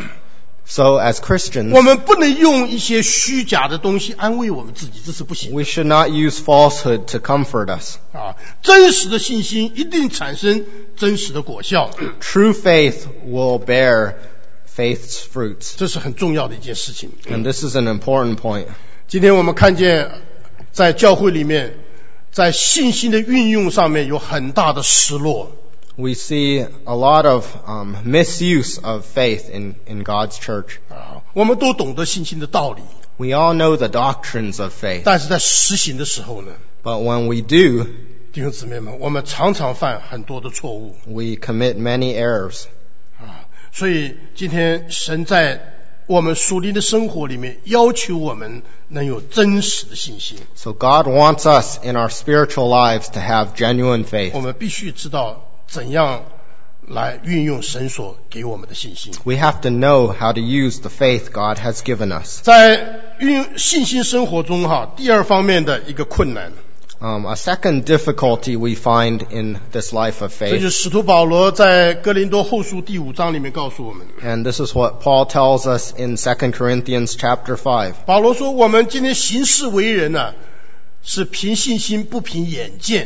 So as Christians, 我们不能用一些虚假的东西安慰我们自己，这是不行的 we should not use falsehood to comfort us. 啊！真实的信心一定产生真实的果效， True faith will bear faith's fruits. 这是很重要的一件事情。 And this is an important point. 今天我们看见在教会里面，在信心的运用上面有很大的失落。 We see a lot of um, misuse of faith in, in God's church. 啊，我们都懂得信心的道理， We all know the doctrines of faith. 但是在实行的时候呢， But when we do, 弟兄姊妹们，我们常常犯很多的错误 we commit many errors. 啊。所以今天神在我们属灵的生活里面要求我们能有真实的信心， So God wants us in our spiritual lives to have genuine faith. 我们必须知道怎样来运用神所给我们的信心。 We have to know how to use the faith God has given us. 在运用信心生活中哈，第二方面的一个困难， Um, a second difficulty we find in this life of 这就 faith, 是使徒保罗在哥林多后书第五章里面告诉我们， and this is what Paul tells us in Second Corinthians chapter five. 保罗说我们今天行事为人呢、是凭信心不凭眼见。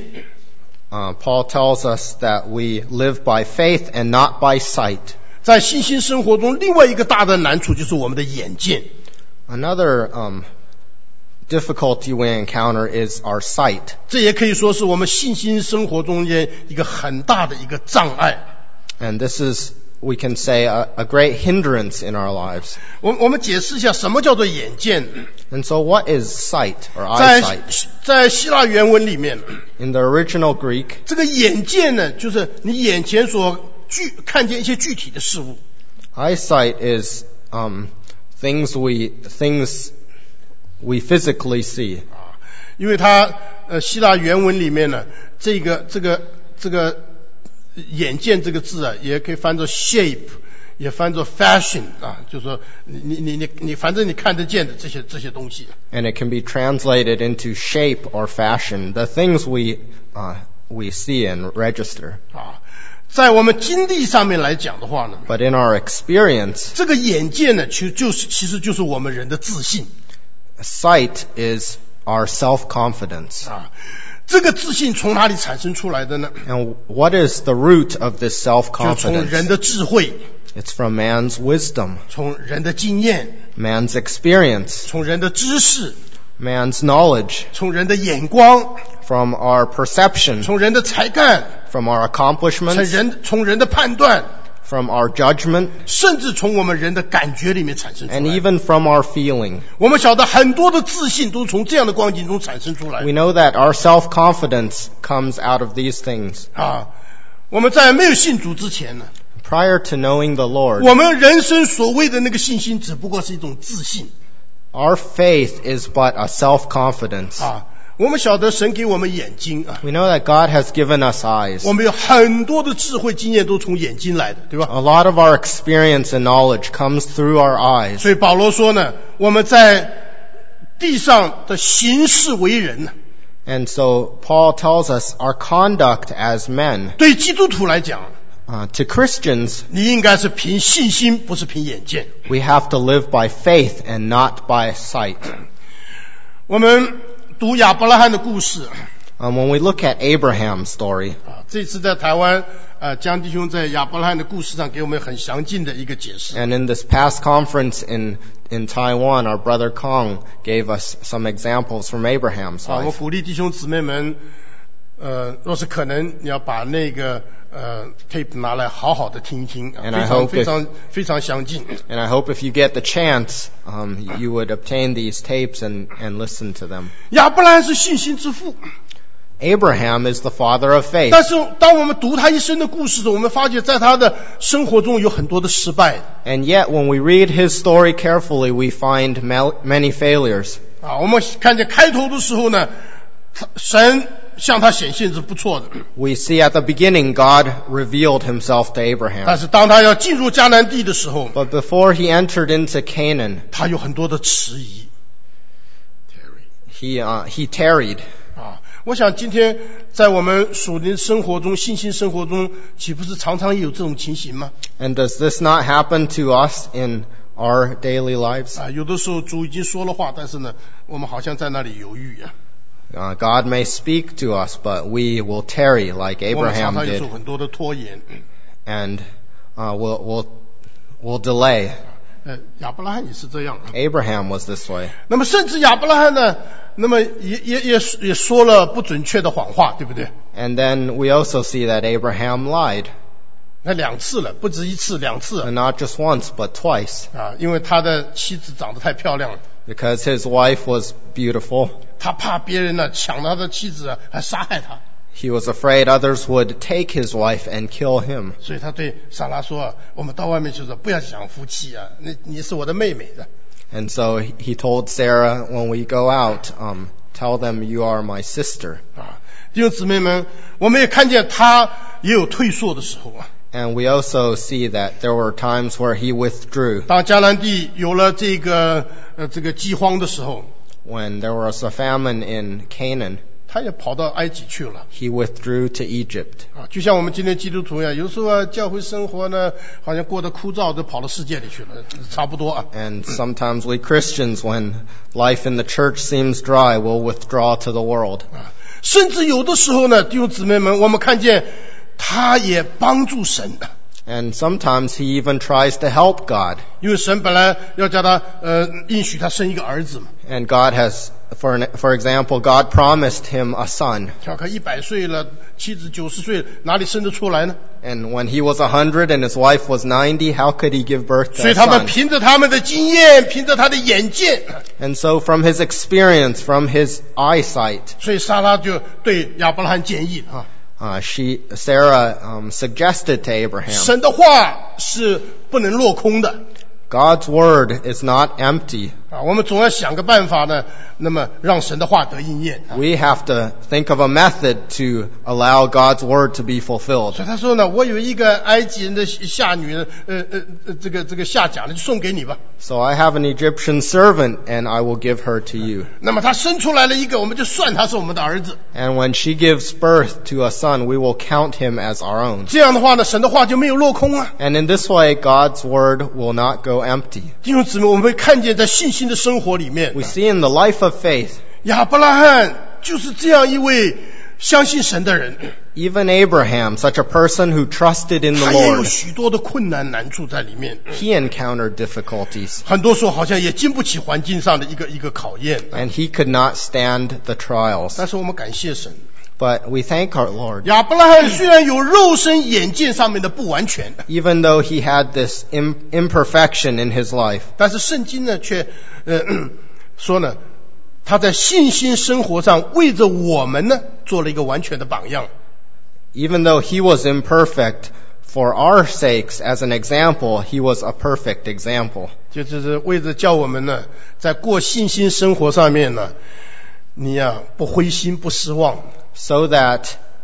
Uh, Paul tells us that we live by faith and not by sight. 在信心生活中，另外一个大的难处就是我们的眼见。 Another um, difficulty we encounter is our sight. 这也可以说是我们信心生活中间一个很大的一个障碍。 And this is, we can say, a, a great hindrance in our lives. 我我们解释一下什么叫做眼见。 And so what is sight or 在 eyesight? 在希腊原文里面， In the original Greek, 这个眼见呢，就是你眼前所具看见一些具体的事物。 eyesight is um, things we things we physically see. 因为它呃希腊原文里面呢，这个这个这个眼见这个字啊，也可以翻作 shape， 也翻作 fashion 啊，就是说你你你你你反正你看得见的这些这些东西。 And it can be translated into shape or fashion, the things we uh, we see and register. 啊，在我们经历上面来讲的话呢， But in our experience, 这个眼见呢，其实就是其实就是我们人的自信 sight is our self-confidence. 啊。这个自信从哪里产生出来的呢？ And what is the root of this 就从人 self-confidence? 的智慧， It's from man's wisdom, 从人的经验， man's experience, 从人的知识， man's knowledge, 从人的眼光， from our perception, 从人的才干， from our 从 accomplishments, 人从人的判断， from our judgment, 甚至从我们人的感觉里面产生出 and 来。 even from our feeling. 我们晓得很多的自信都是从这样的光景中产生出来 We know that our self-confidence comes out of these things. 啊。我们在没有信主之前呢， Prior to knowing the Lord, 我们人生所谓的那个信心，只不过是一种自信 our faith is but a self-confidence. 啊。我们晓得神给我们眼睛啊， We know that God has given us eyes. 我们有很多的智慧经验都从眼睛来的，对吧？ A lot of our experience and knowledge comes through our eyes. 所以保罗说呢，我们在地上的行事为人呢， And so Paul tells us our conduct as men, 对基督徒来讲， uh, to Christians, 你应该是凭信心，不是凭眼见。 we have to live by faith and not by sight. 我们读亚伯拉罕的故事 Um, when we look at Abraham's story, 啊，这次在台湾，呃，江弟兄在亚伯拉罕的故事上给我们很详尽的一个解释。 and in this past conference in, in Taiwan, our brother Kong gave us some examples from Abraham's 啊，我 life. 鼓励弟兄姊妹们，呃，若是可能，你要把那个呃 tape 拿来好好的听一听，啊 And 非 I 常 hope 非 if- 常非常详尽。 And I hope if you get the chance, um, you would obtain these tapes and, and listen to them. 亚伯拉罕是信心之父， Abraham is the father of faith. 但是当我们读他一生的故事时，我们发觉在他的生活中有很多的失败 And yet, when we read his story carefully, we find mal- many failures. 啊。我们看见开头的时候呢，他神向他显现是不错的， We see at the beginning God revealed himself to 但 Abraham. 是当他要进入迦南地的时候， But before he entered into Canaan, 他有很多的迟疑。 he, uh, he tarried. 啊，我想今天在我们属灵生活中、信心生活中，岂不是常常也有这种情形吗？ And does this not happen to us in our daily lives? 啊，有的时候主已经说了话，但是呢，我们好像在那里犹豫啊。 Uh, God may speak to us, but we will tarry like 我们常 Abraham 常也 did, 有很多的拖延。 and uh, we'll, we'll, we'll delay. 呃，亚伯拉罕也是这样啊。 Abraham was this way. 那么甚至亚伯拉罕呢，那么也也也也说了不准确的谎话，对不对？ And then we also see that Abraham lied, 那两次了，不止一次，两次 and not just once, but twice, 啊，因为他的妻子长得太漂亮了， because his wife was beautiful. 他怕别人呢抢他的妻子啊，还杀害他， He was afraid others would take his wife and kill him. 所以他对莎拉说：“我们到外面去说，不要想夫妻啊，那你是我的妹妹的。” And so he told Sarah, when we go out, um, tell them you are my sister. 啊，弟兄姊妹们，我们也看见他也有退缩的时候啊。 And we also see that there were times where he withdrew. 当迦南地有了这个呃这个饥荒的时候， When there was a famine in Canaan, 他也跑到埃及去了。 he withdrew to Egypt. 啊，就像我们今天基督徒一样，有时候啊，教会生活呢，好像过得枯燥，都跑到世界里去了，差不多啊。 And sometimes we Christians, when life in the church seems dry, will withdraw to the world. 啊，甚至有的时候呢，弟兄姊妹们，我们看见他也帮助神的， And sometimes he even tries to help God. 因为神本来要叫他呃应许他生一个儿子嘛。 And God has, for, an, for example, God promised him a son. 小可一百岁了，妻子九十岁，哪里生得出来呢？ And when he was a hundred and his wife was ninety, how could he give birth to 所以 a 他们 son? 凭着他们的经验，凭着他的眼见， And so from his experience, from his eyesight, 所以莎拉就对亚伯拉罕建议啊， uh, she, Sarah, um, suggested to Abraham, 神的话是不能落空的 God's word is not empty. 啊，我们总要想个办法呢，那么让神的话得应验。啊 We have to think of a method to allow God's word to be fulfilled. 所以他说呢，我有一个埃及人的下女，呃呃呃，这个这个下甲呢，就送给你吧。 So I have an Egyptian servant and I will give her to you. 那么他生出来了一个，我们就算他是我们的儿子。 And when she gives birth to a son, we will count him as our own. 这样的话呢，神的话就没有落空啊。 And in this way, God's word will not go empty. 弟兄姊妹，我们会看见在信心的生活里面， We see in the life of faith, 亚伯拉罕就是这样一位相信神的人， even Abraham, such a person who trusted in the 他也有 Lord, 许多的困难难处在里面。 he encountered difficulties 很多时候好像也经不起环境上的一个一个考验。 and he could not stand the trials. 但是我们感谢神， But we thank our Lord. 亚伯拉罕虽然有肉身眼见上面的不完全， Even though he had this im- imperfection in his life, 但是圣经呢却呃说呢，他在信心生活上为着我们呢做了一个完全的榜样。 even though he was imperfect, for our sakes, as an example, he was a perfect example. 就就是为着叫我们呢，在过信心生活上面呢，你呀、不灰心不失望。 So that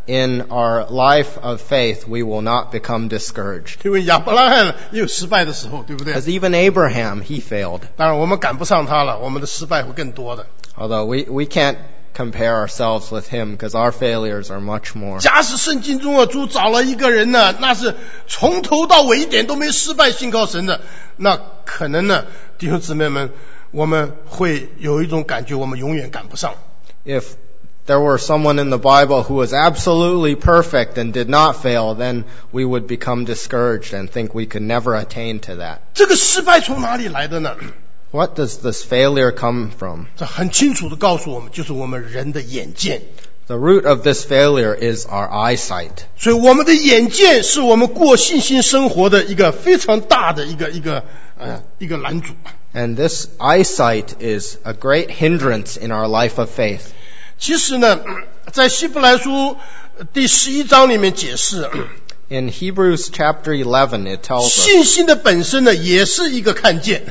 in our life of faith, we will not become discouraged. 因为亚伯拉罕也有失败的时候，对不对？ Because even Abraham, he failed. 当然我们赶不上他了，我们的失败会更多的。 Although we, we can't compare ourselves with him because our failures are much more. 假使圣经中啊，主找了一个人呢，那是从头到尾一点都没失败，信靠神的，那可能呢，弟兄姊妹们，我们会有一种感觉，我们永远赶不上。 If there were someone in the Bible who was absolutely perfect and did not fail, then we would become discouraged and think we could never attain to that. 这个失败从哪里来的呢？ What does this failure come from? 这很清楚地告诉我们，就是我们人的眼见。 The root of this failure is our eyesight. 所以我们的眼见是我们过信心生活的一个非常大的一个一个呃一个拦阻。 And this eyesight is a great hindrance in our life of faith. 其实呢，在希伯来书第十一章里面解释， In Hebrews chapter eleven, it tells us, 信心的本身呢也是一个看见，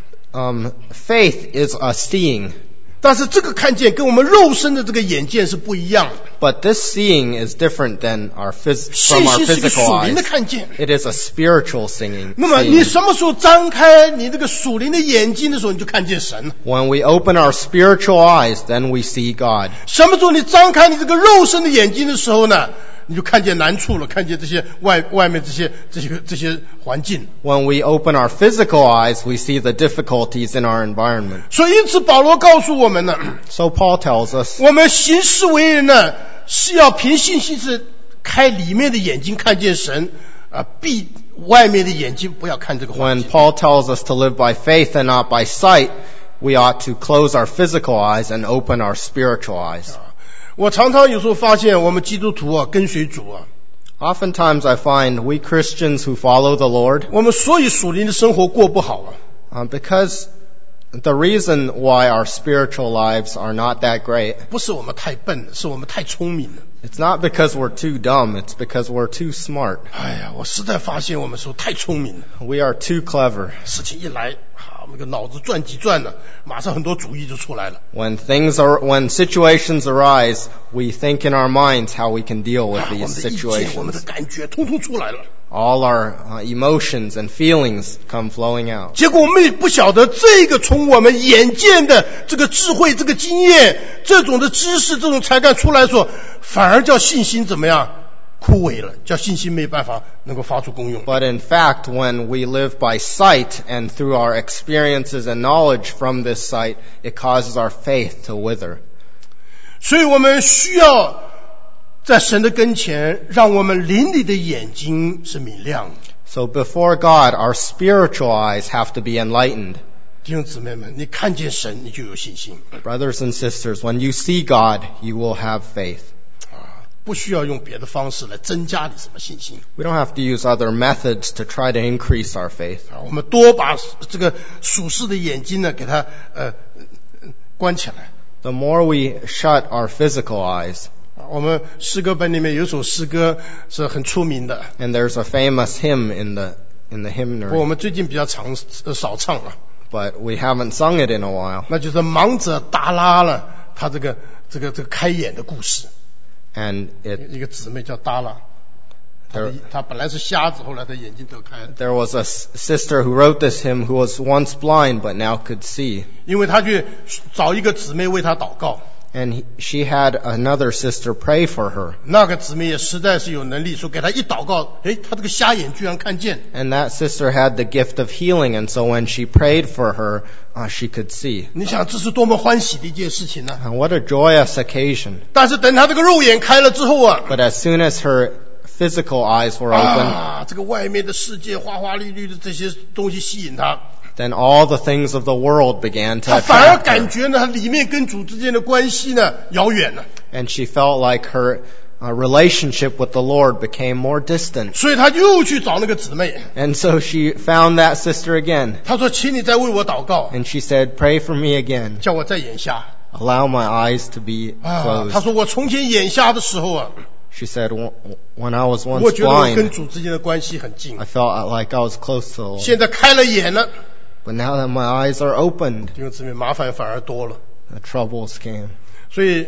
um, faith is a seeing. 但是这个看见跟我们肉身的这个眼见是不一样的。 But this seeing is different than our phys- 信 from our 心是个 physical 属灵的 eyes. 看见。 It is a spiritual seeing. 那么你什么时候张开你这个属灵的眼睛的时候，你就看见神了。 When we open our spiritual eyes, then we see God. 什么时候你张开你这个肉身的眼睛的时候呢，你就看见难处了，看见这些外外面这些这些这些环境。 When we open our physical eyes, we see the difficulties in our environment. 所以因此保罗告诉我们呢， So Paul tells us, 我们行事为人呢，是要凭信心是开里面的眼睛看见神，啊，闭外面的眼睛不要看这个环 when 境。 Paul tells us to live by faith and not by sight, we ought to close our physical eyes and open our spiritual eyes. 我常常有时候发现我们基督徒啊，跟随主啊， Oftentimes I find we Christians who follow the Lord, 我们所以属灵的生活过不好啊， uh, because the reason why our spiritual lives are not that great, 不是我们太笨了，是我们太聪明了。 it's not because we're too dumb, it's because we're too smart. 哎呀，我实在发现我们说太聪明了， We are too clever. 事情一来，啊，我们个脑子转几转了，马上很多主意就出来了。 When things are, when situations arise, we think in our minds how we can deal with 啊，我 these 们的意见，我们的 situations. 感觉，通通出来了。 All our uh, emotions and feelings come flowing out. 结果我们也不晓得这个从我们眼见的这个智慧、这个经验、这种的知识、这种才干出来说，反而叫信心怎么样枯萎了，叫信心没办法能够发出功用。 But in fact, when we live by sight and through our experiences and knowledge from this sight, it causes our faith to wither. 所以我们需要在神的跟前，让我们灵里的眼睛是明亮的。 So before God, our spiritual eyes have to be enlightened. 弟兄姊妹们，你看见神，你就有信心。 Brothers and sisters, when you see God, you will have faith. 啊，不需要用别的方式来增加你什么信心。 We don't have to use other methods to try to increase our faith. 啊，我们多把这个属世的眼睛呢，给它呃关起来。 The more we shut our physical eyes, 啊，我们诗歌本里面有首诗歌是很出名的， and there's a famous hymn in the in the 不过我 hymnary, 们最近比较常呃少唱了， but we haven't sung it in a while. 那就是盲者达拉了他这个这个这个开眼的故事。 And it 一个姊妹叫达拉，她的 there, 她本来是瞎子，后来她眼睛得开了， there was a s- sister who wrote this hymn who was once blind but now could see. 因为她去找一个姊妹为她祷告， And he, she had another sister pray for her. 那个姊妹也实在是有能力，说给她一祷告，诶，她这个瞎眼居然看见。 And that sister had the gift of healing, and so when she prayed for her, uh, she could see. 你想这是多么欢喜的一件事情呢？ And what a joyous occasion. 但是等她这个肉眼开了之后啊， But as soon as her physical eyes were open, 啊，这个外面的世界花花绿绿的这些东西吸引她， then all the things of the world began to 她反而 attract 感 her. 觉呢，她里面跟主之间的关系呢遥远了， And she felt like her uh, relationship with the Lord became more distant. 所以她又去找那个姊妹， And so she found that sister again. 她说：“请你再为我祷告， And she said, pray for me again. 叫我再眼瞎。” Allow my eyes to be 啊，她 closed. 说我从前眼瞎的时候啊， She said, "Wh- when I was 我 once 觉得我跟 blind, 主之间的关系很近 I，felt like I was close to the Lord. 现在开了眼了， But now that my eyes are opened, 弟兄姊妹，麻烦反而多了。 the troubles came." 所以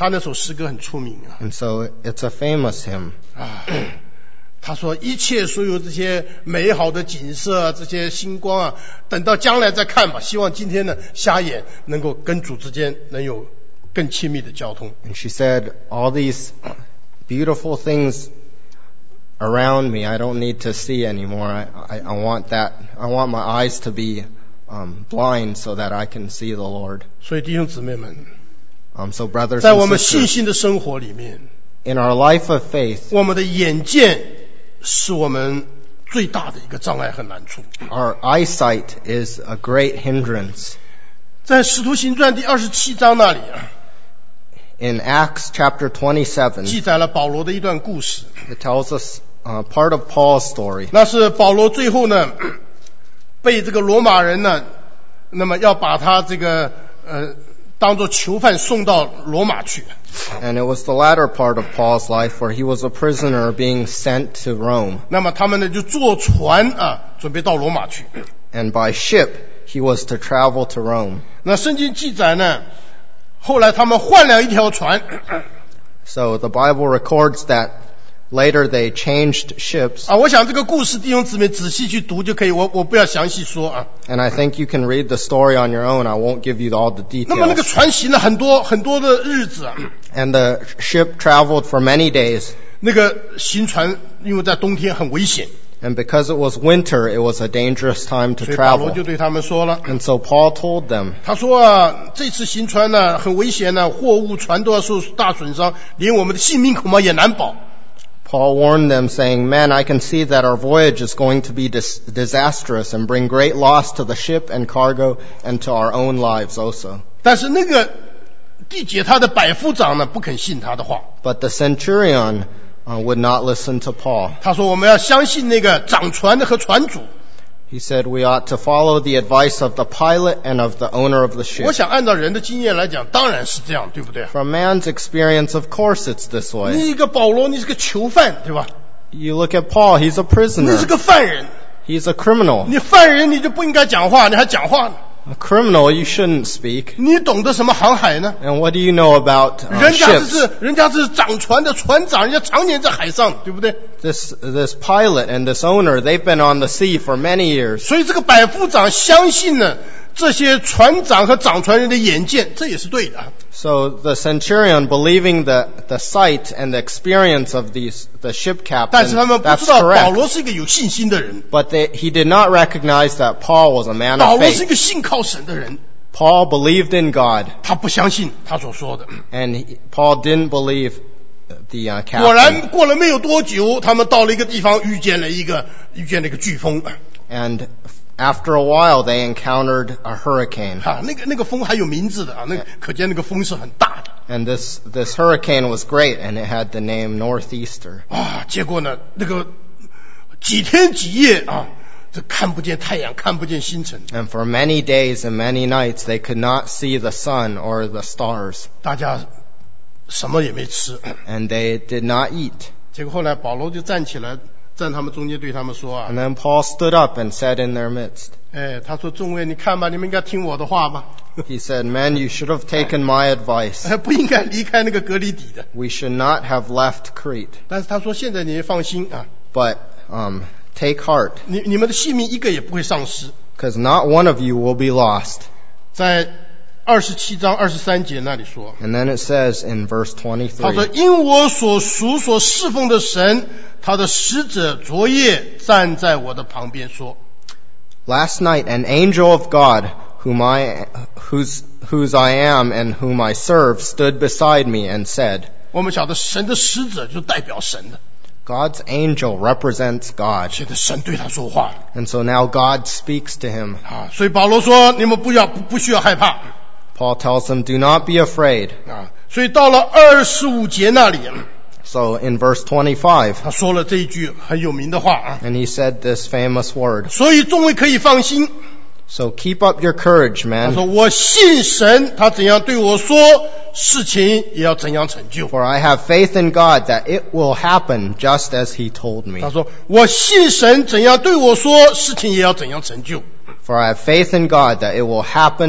他那首诗歌很出名啊。 And so it's a famous hymn. 啊，他说一切所有这些美好的景色啊，这些星光啊，等到将来再看吧。希望今天呢，瞎眼能够跟主之间能有更亲密的交通。 And she said, all these beautiful things around me, I don't need to see anymore. I, I, I want that, I want my eyes to be um, blind so that I can see the Lord. 所以弟兄姊妹们， Um, so brothers 在我 and 们信 sisters, 心的生活里面， in our life of faith, 我们的眼见是我们最大的一个障碍和难处。 our eyesight is a great hindrance. 在使徒行传第二十七章那里啊， In Acts chapter twenty-seven, 记载了保罗的一段故事。 it tells us uh, part of Paul's story. 那是保罗最后呢，被这个罗马人呢，那么要把他这个呃当作囚犯送到罗马去。 And it was the latter part of Paul's life where he was a prisoner being sent to Rome. 那么他们呢就坐船啊，准备到罗马去。 And by ship, he was to travel to Rome. 那圣经记载呢，后来他们换了一条船， So the Bible records that later they changed ships. 啊，我想这个故事弟兄姊妹仔细去读就可以，我我不要详细说啊。 And I think you can read the story on your own. I won't give you all the 那么那个 details. 船行了很多很多的日子啊， And the ship traveled for many days. 那个行船因为在冬天很危险， And because it was winter, it was a dangerous time to 所以保罗 travel. 就对他们说了， And so Paul told them, 他说啊，这次行船呢很危险呢，货物船都要受大损伤，连我们的性命恐怕也难保。 Paul warned them, saying, Men, I can see that our voyage is going to be dis- disastrous and bring great loss to the ship and cargo and to our own lives also. 但是那个地解他的百夫长呢不肯信他的话， But the centurion uh, would not listen to Paul. 他说我们要相信那个掌船的和船主。 He said we ought to follow the advice of the pilot and of the owner of the 我 ship. 想按照人的经验来讲，当然是这样，对不对？ From man's experience, of course it's this 你 way. 一个保罗，你是个囚犯，对吧？ You look at Paul, he's a 你 prisoner. 是个犯人， He's a criminal. 你犯人你就不应该讲话，你还讲话呢？ A criminal, you shouldn't speak. 你懂得什么航海呢？ And what do you know about uh, 人家这 ships? 是人家这是掌船的船长，人家常年在海上，对不对？ This this pilot and this owner, they've been on the sea for many years. 所以这个百夫长相信呢这些船长和掌船人的眼见，这也是对的。 So the centurion, believing the the sight and the experience of these the ship 但是 captain, 他们不 that's 知道保 correct. 罗是一个有信心的人， But they, he did not recognize that Paul was a man 保 of 罗是一 faith. 个信靠神的人， Paul believed in God, 他不相信他所说的。 and he, Paul didn't believe the uh, 果 captain. 然过了没有多久，他们到了一个地方，遇见了一个遇见了一个飓风， And after a while, they encountered a hurricane. 哈、那个那个风还有名字的啊，那个可见那个风是很大的 And this this hurricane was great, and it had the name Northeaster. 啊。结果呢，那个几天几夜啊，这看不见太阳，看不见星辰， And for many days and many nights, they could not see the sun or the stars, 大家什么也没吃。 and they did not eat. 结果后来保罗就站起来，站他们中间对他们说啊 And，then Paul stood up and said in their midst, 哎，他说众位，你看吧，你们应该听我的话吧， he said, Men, you should have taken my advice. 哎不应该离开那个隔离底的。 We should not have left Crete. 但是他说现在你放心啊， But um, take heart, 你你们的性命一个也不会丧失。 because not one of you will be lost. 在二十七章二十三节那里说， And then it says in verse 他说 twenty-three, 因我所属所侍奉的神，他的使者昨夜站在我的旁边说， Last night an angel of God, whom I, whose, whose I am and whom I serve, stood beside me and said, 我们晓得神的使者就代表神的， God's angel represents God. 现在神对他说话 And so now God speaks to him. 啊，所以保罗说你们不要不不需要害怕 Paul tells him, Do not be afraid. 啊。所以到了二十五节那里， So in verse twenty-five, 他说了这一句很有名的话啊， and he said this famous word, 所以众位可以放心。 So keep up your courage, 他说 man, 我信神，他怎样对我说，事情也要怎样成就。 for I have faith in God that it will happen just as he told me. 他说我信神怎样对我说，事情也要怎样成就。 For I have faith in God that it will happen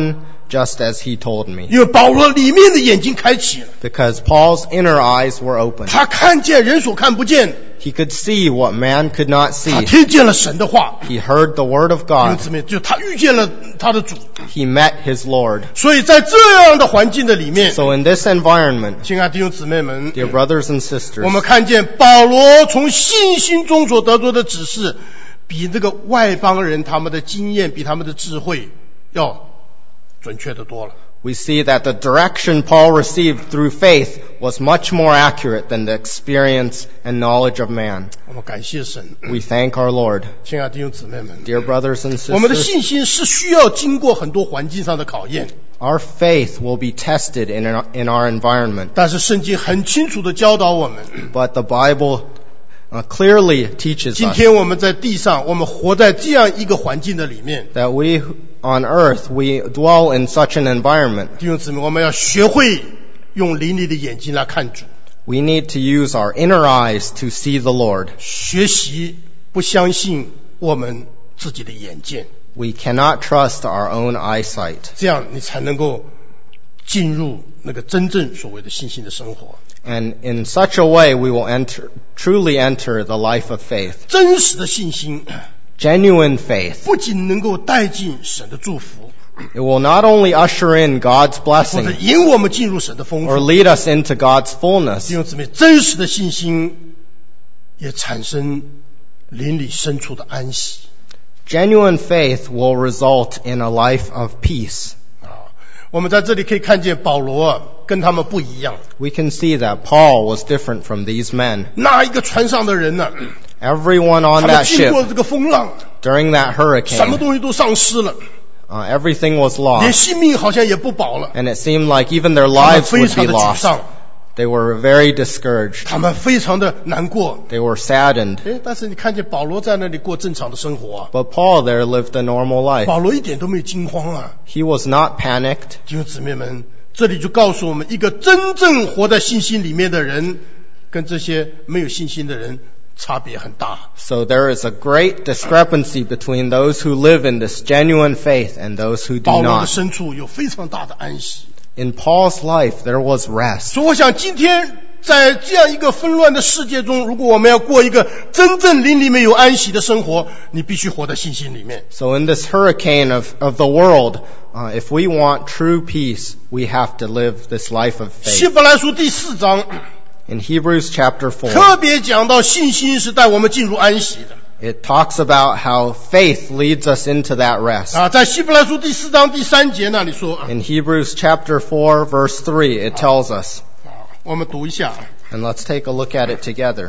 just as he told me. 因为保罗里面的眼睛开启了， Because Paul's inner eyes were open. 他看见人所看不见的， He could see what man could not 他 see. 听见了神的话， He heard the word of 弟兄 God. 姊妹，就他遇见了他的主。 He met his Lord. 所以在这样的环境的里面， So in this environment, 亲爱的弟兄姊妹们， dear brothers and 我 sisters, 们看见保罗从信心中所得到的指示，比这个外邦人他们的经验，比他们的智慧要准确的多了。 we see that the direction Paul received through faith was much more accurate than the experience and knowledge of man. 我们感谢神， We thank our Lord. 亲爱的弟兄姊妹们， Dear brothers and 我们的 sisters, 信心是需要经过很多环境上的考验， our faith will be tested in our, in our environment. 但是圣经很清楚的教导我们， But the Bible uh, clearly teaches 今 us 天我们在地上，我们活在这样一个环境的里面， that we on earth, we dwell in such an environment. 弟兄姊妹，我们要学会用灵里的眼睛来看主， We need to use our inner eyes to see the Lord. 学习不相信我们自己的眼见， We cannot trust our own eyesight. 这样你才能够进入那个真正所谓的信心的生活。 And in such a way, we will enter, truly enter the life of faith. 真实的信心 Genuine faith. 不仅能够带进神的祝福， It will not only usher in God's 或者 blessing 引我们进入神的丰 or 富。 lead us into God's 弟 fullness. 兄姊妹，真实的信心也产生灵里深处的安息。 Genuine faith will result in a life of peace. 啊，我们在这里可以看见保罗啊，跟他们不一样。 We can see that Paul was different from these men. 那一个船上的人呢、 Everyone 他 on 们 that 经过 ship 这个风浪， during that 什么 hurricane, 东西都丧失了， uh, everything was 连 lost. 性命好像也不保了。 And it seemed like even their 他们 lives 非 would 常 be 的沮 lost. 丧， They were very discouraged. 他们非常的难过。 They were saddened. 诶，但是你看见保罗在那里过正常的生活啊， But Paul there lived a normal life. 保罗一点都没有惊慌啊。 He was not panicked. 弟兄姊妹们，这里就告诉我们，一个真正活在信心里面的人，跟这些没有信心的人差别很大。 So there is a great discrepancy between those who live in this genuine faith and those who 保 do 罗的 not. 深处有非常大的安息。 In Paul's life, there was rest. 所以我想今天在这样一个纷乱的世界中，如果我们要过一个真正灵里面有安息的生活，你必须活在信心里面。 So in this hurricane of, of the world, uh, if we want true peace, we have to live this life of 希 faith. 伯来书第四章 In Hebrews chapter 特 four, 别讲到信心是带我们进入安息的 it talks about how faith leads us into that rest. 啊，在希伯来书第四章第三节那里说， In Hebrews chapter four, verse three, it tells us, 我们读一下。 and let's take a look at it together.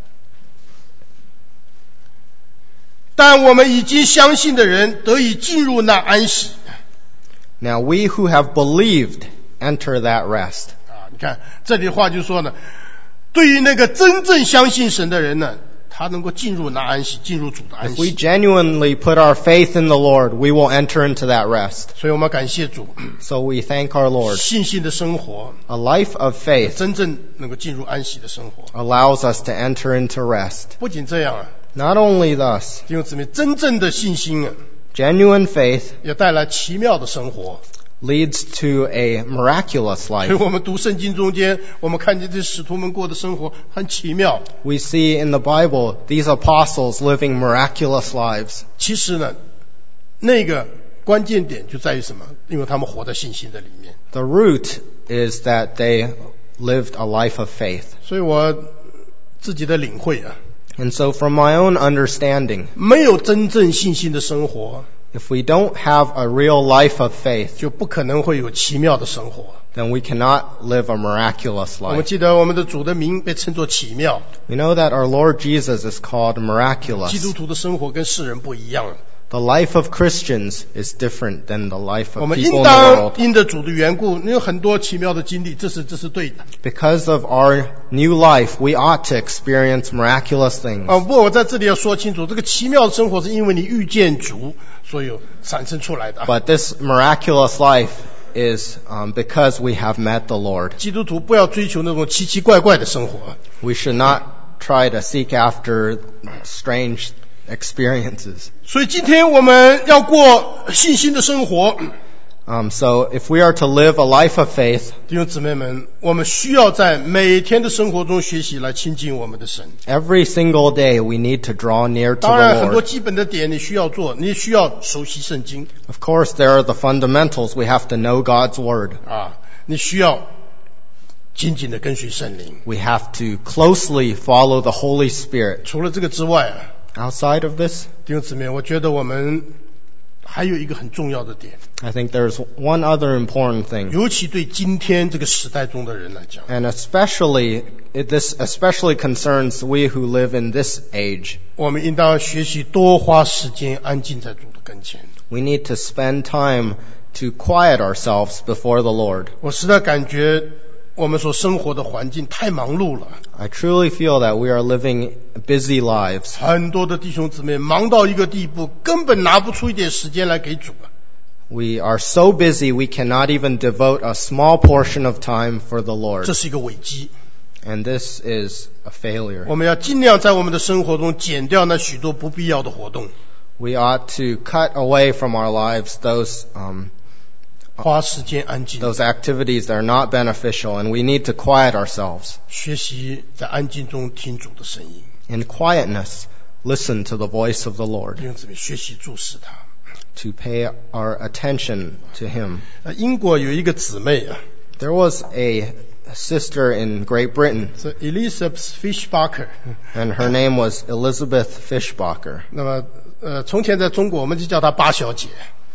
但我们已经相信的人得以进入那安息。 Now we who have believed enter that rest. 啊，你看这里的话就说呢，对于那个真正相信神的人呢，他能够进入那安息，进入主的安 If we 息。 genuinely put our faith in the Lord, we will enter into that rest. 所以我们感谢主， So we thank our Lord. 信心的生活 A life of faith 真正能够进入安息的生活。 allows us to enter into rest. 不仅这样啊， Not only thus, 弟兄姊妹，真正的信心啊， genuine faith 也带来奇妙的生活。 leads to a miraculous 所以 life. 我们读圣经中间，我们看见这使徒们过的生活很奇妙。 We see in the Bible these apostles living miraculous lives. 其实呢，那个关键点就在于什么？因为他们活在信心的里面。 The root is that they lived a life of faith. 所以我自己的领会啊， And so from my own understanding, 没有真正信心的生活， if we don't have a real life of faith, 就不可能会有奇妙的生活。 then we cannot live a miraculous 我们 life. 记得我们的主的名被称作奇妙， We know that our Lord Jesus is called 基督 miraculous. 徒的生活跟世人不一样。 The life of Christians is different than the life 我 of 们 people 应 in the 当 world. 因着主的缘故，你有很多奇妙的经历，这是这是对的。 Because of our new life, we ought to experience miraculous things. 啊，不过我在这里要说清楚，这个奇妙的生活是因为你遇见主，所以产生出来的。 But this miraculous life is um, because we have met the Lord. 基督徒不要追求那种奇奇怪怪的生活。 We should not try to seek after strange experiences. 所以今天我们要过信心的生活， Um, so if we are to live a life of faith, 弟兄姊妹们，我们需要在每天的生活中学习来亲近我们的神。 every single day we need to draw near to 当然， the 很多 Lord. 基本的点你需要做，你需要熟悉圣经 Of course, there are the fundamentals. We have to know God's Word. 啊，你需要紧紧的跟随圣灵。 We have to closely follow the Holy Spirit. 除了这个之外啊， Outside of this, 弟兄姊妹，我觉得我们还有一个很重要的点， I think there's one other important thing. 尤其对今天这个时代中的人来讲， And especially, it, this especially concerns we who live in this age. 我们应当学习多花时间安静在主的跟前。 We need to spend time to quiet ourselves before the Lord. 我实在感觉我们所生活的环境太忙碌了， I truly feel that we are living busy lives. 很多的弟兄姊妹忙到一个地步，根本拿不出一点时间来给主啊。 We are so busy we cannot even devote a small portion of time for the Lord. 这是一个危机， And this is a failure. 我们要尽量在我们的生活中减掉那许多不必要的活动， We ought to cut away from our lives those um, 花时间安静， those activities that are not beneficial, and we need to quiet ourselves. 学习在安静中听主的声音。 In quietness, listen to the voice of the 弟 Lord, 兄姊妹，学习注视他。 to pay our attention to Him. 呃，英国有一个姊妹啊， There was a sister in Great Britain, 是 Elizabeth Fishbacher。 and her name was Elizabeth Fishbacher. 那么，呃，从前在中国我们就叫她八小姐。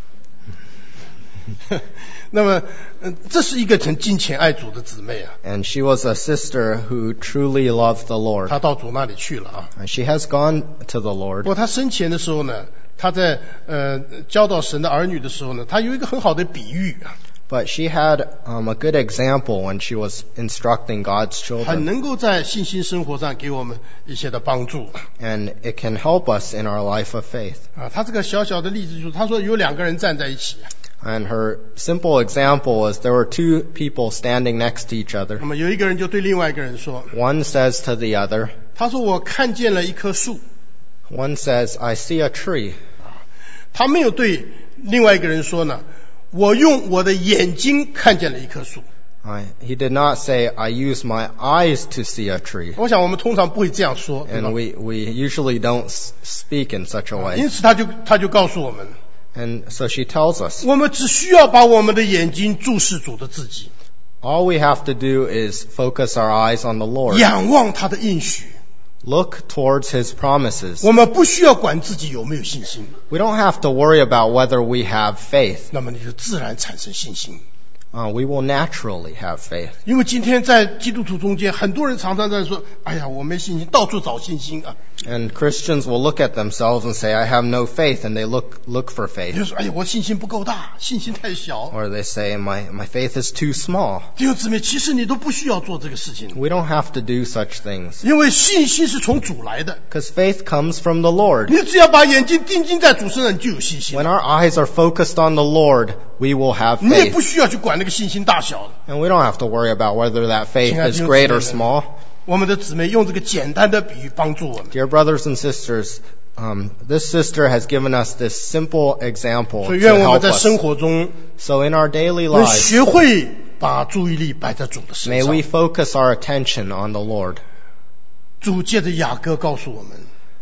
那么，呃，这是一个很敬虔爱主的姊妹啊， And she was a sister who truly loved the Lord. 她到主那里去了啊。 And she has gone to the 不 Lord. 过她生前的时候呢，她在呃教导神的儿女的时候呢，她有一个很好的比喻啊， But she had um, a good example when she was instructing God's 很 children. 能够在信心生活上给我们一些的帮助 And it can help us in our life of faith. 啊。她这个小小的例子就是，她说有两个人站在一起， And her simple example was there were two people standing next to each other. 那么有一个人就对另外一个人说， One says to the other, 他说我看见了一棵树， one says, I see a tree. 他没有对另外一个人说呢，我用我的眼睛看见了一棵树。 I, he did not say, I use my eyes to see a tree. 我想我们通常不会这样说，对吧 And we, we usually don't s- speak in such a way. 因此他就他就告诉我们， And so she tells us, 我们只需要把我们的眼睛注视主的自己， all we have to do is focus our eyes on the Lord. 仰望他的应许。 Look towards His promises. 我们不需要管自己有没有信心， We don't have to worry about whether we have faith. 那么你就自然产生信心。 Uh, we will naturally have faith. 因为今天在基督徒中间，很多人常常在说：“哎呀，我没信心，到处找信心啊。” And Christians will look at themselves and say, I have no faith, and they look, look for 也 faith. 就是说：“哎呀，我信心不够大，信心太小。 Or they say, my, my faith is too small. ” 弟兄姊妹，其实你都不需要做这个事情， We don't have to do such things. 因为信心是从主来的。 Because faith comes from the Lord. 你只要把眼睛定睛在主身上，你就有信心 When。our eyes are focused on the Lord, we will have 你也不 faith. 需要去管那个信心大小的。 And we don't have to worry about whether that faith is great or small. 我们的姊妹用这个简单的比喻帮助我们， Dear brothers and sisters, um, this sister has given us this simple example 所以 to 愿我们 help 在 us. 生活中 So in our daily 能 lives, 学会把注意力摆在主的身 may 上 we。focus our attention on the Lord. 主借着雅各告诉我们，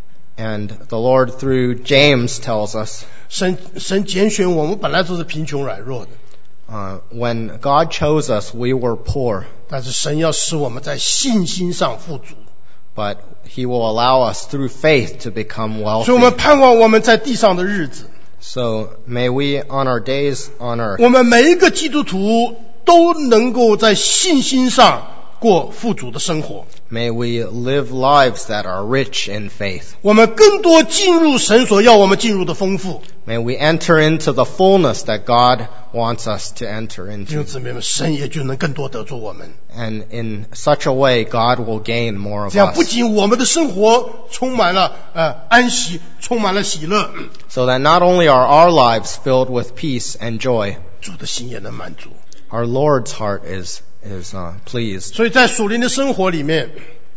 And the Lord through James tells us, 神神拣选我们本来就是贫穷软弱的， uh, when God chose us, we were poor, 但是神要使我们在信心上富足， but He will allow us through faith to become 所以我们 wealthy. 盼望我们在地上的日子， So may we on our days on earth, 我们每一个基督徒都能够在信心上过富足的生活， may we live lives that are rich in faith. 我们更多进入神所要我们进入的丰富。 May we enter into the fullness that God wants us to enter 弟兄 into. 姊妹们，神也就能更多得着我们。 And in such a way, God will gain more of 这样不 us. 仅我们的生活充满了呃安息，充满了喜乐， So that not only are our lives filled with peace and joy, 主的心也能满足。 our Lord's heart is, is uh, pleased. 所以在属灵的生活里面，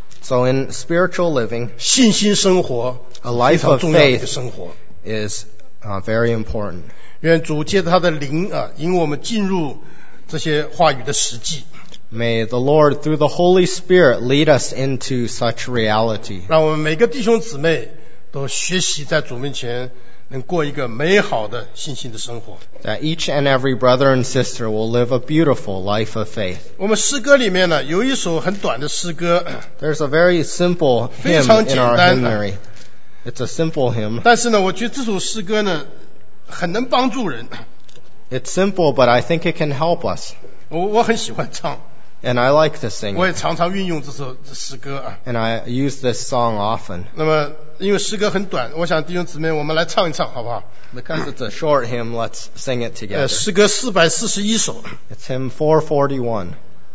So in spiritual living, 信心生活 a 非 life 常 of 重要的一个 faith 生活。 is uh, very important. 愿主借着他的灵啊，引我们进入这些话语的实际， May the Lord, through the Holy Spirit, lead us into such reality. 让我们每个弟兄姊妹都学习在主面前能过一个美好的信心的生活。 That each and every brother and sister will live a beautiful life of faith. 我们诗歌里面呢，有一首很短的诗歌， There's a very simple 非 hymn 常 in 简 our 单 hymnary. It's a simple hymn. 但是呢，我觉得这首诗歌呢，很能帮助人。 It's simple, but I think it can help us. 我我很喜欢唱， And I like to sing 我 it. 也常常运用这首诗歌啊。 And I use this song often. 那么，因为诗歌很短，我想弟兄姊妹，我们来唱一唱，好不好？ Because it's a short hymn, let's sing it 呃， together. 诗歌四百四十一首， It's hymn four forty-one.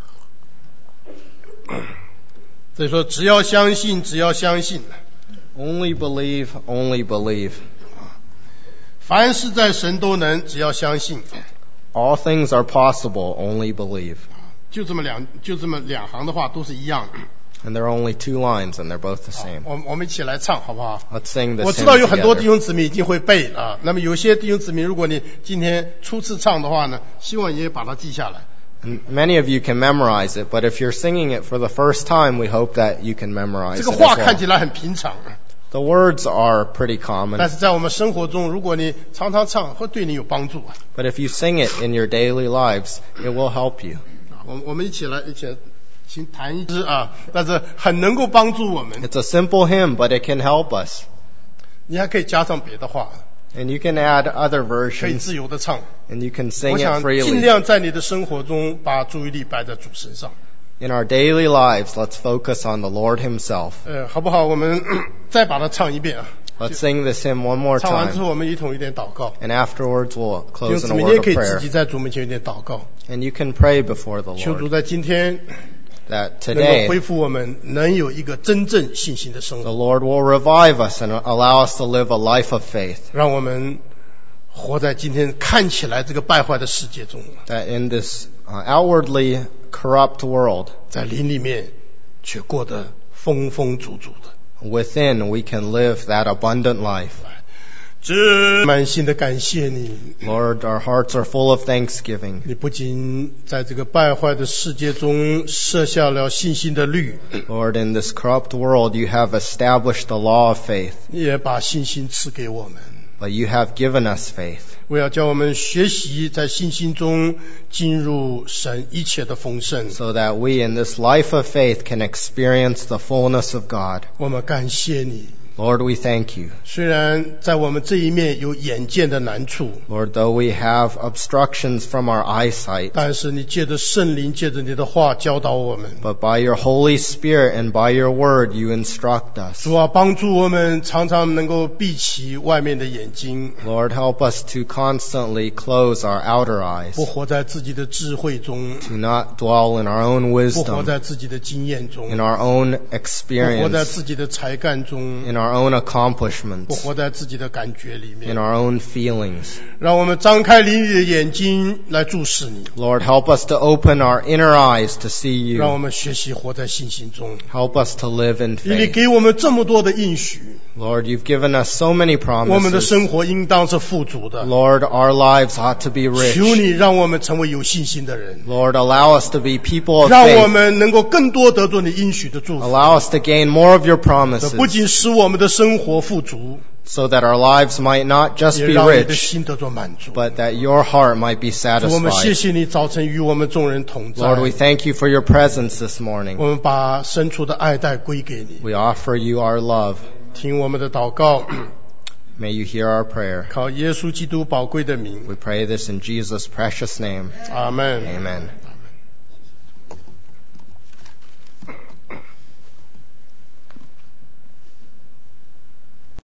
所以说，只要相信，只要相信， Only believe, only believe. 凡事在神都能，只要相信。 All things are possible, only believe. 就这么两，就这么两行的话都是一样的。 And there are only two lines, and they're both the same. 我我们一起来唱，好不好？ Let's sing this 我知 hymn 道有很多弟 together. 兄姊妹已经会背啊，那么有些弟兄姊妹，如果你今天初次唱的话呢，希望也把它记下来。 And many of you can memorize it, but if you're singing it for the first time, we hope that you can memorize 这 it 个 as 话看 well. 起来很平常， The words are pretty 但 common, 是在我们生活中，如果你常常唱，会对你有帮助啊。 but if you sing it in your daily lives, it will help you. 我我们一起来，一起来请弹一支啊，但是很能够帮助我们。 It's a simple hymn, but it can help us. 你还可以加上别的话， And you can add other 可以 versions, 自由的唱。 and you can sing 我 it 想尽 freely. 量在你的生活中把注意力摆在主身上。 In our daily lives, let's focus on the Lord Himself. 呃，好不好？我们再把它唱一遍啊。 Let's sing this hymn one more 唱完之 time, 后，我们一同有点祷告。 and afterwards we'll 弟兄 close 姊 in a 妹，你 word 也 of 可以自 prayer. 己在主面前有点祷告， And you can pray before the 求主 Lord 在今天 that 能够 today 恢复我们，能有一个真正信心的生 the 活， Lord will revive us and allow us to live a life of faith. 让我们活在今天看起来这个败坏的世界中， That in this uh, outwardly corrupt world, 在灵里面却过得丰丰足足的。 within we can live that abundant life. 这满心的感谢你， Lord, our hearts are full of thanksgiving. 你不仅在这个败坏的世界中设下了信心的律， Lord, in this corrupt world, you have established the law of faith, 也把信心赐给我们。 but you have given us faith, 我要叫我们学习在信心中进入神一切的丰盛。 so that we in this life of faith can experience the fullness of God. 我们感谢你， Lord, we thank you. 虽然在我们这一面有眼见的难处， Lord, though we have obstructions from our eyesight, 但是你借着圣灵，借着你的话教导我们。 but by your Holy Spirit and by your word, you instruct us. 主啊，帮助我们常常能够闭起外面的眼睛， Lord, help us to constantly close our outer eyes, 不活在自己的智慧中， to not dwell in our own 不活 wisdom, 在自己的经验中， in our own 不活在 experience, 自己的才干中， in our own 不 accomplishments, 活在自己的感觉里 in 面。 our own feelings. 让我们张开灵里的眼睛来注视你， Lord, help us to open our inner eyes to see 让我 you. 们学习活在信心中。 Help us to live in 因为你 faith. 给我们这么多的应许， Lord, you've given us so many 我们的 promises. 生活应当是富足的。 Lord, our lives ought to be 求 rich. 你让我们成为有信心的人， Lord, allow us to be people of 让我 faith. 们能够更多得到你应许的祝福， Allow us to gain more of your 这 promises 不仅使我们的生活富足， so that our lives might not just 也 be 让你的 rich, 心得到满足。 but that your heart might be 我们谢 satisfied. 谢你早晨与我们众人同在， Lord, we thank you for your presence this morning. 我们把深处的爱戴归给你， We offer you our love. 听我们的祷告， May you hear our prayer. 靠耶稣基督宝贵的名， We pray this in Jesus' precious name. 阿门。 Amen.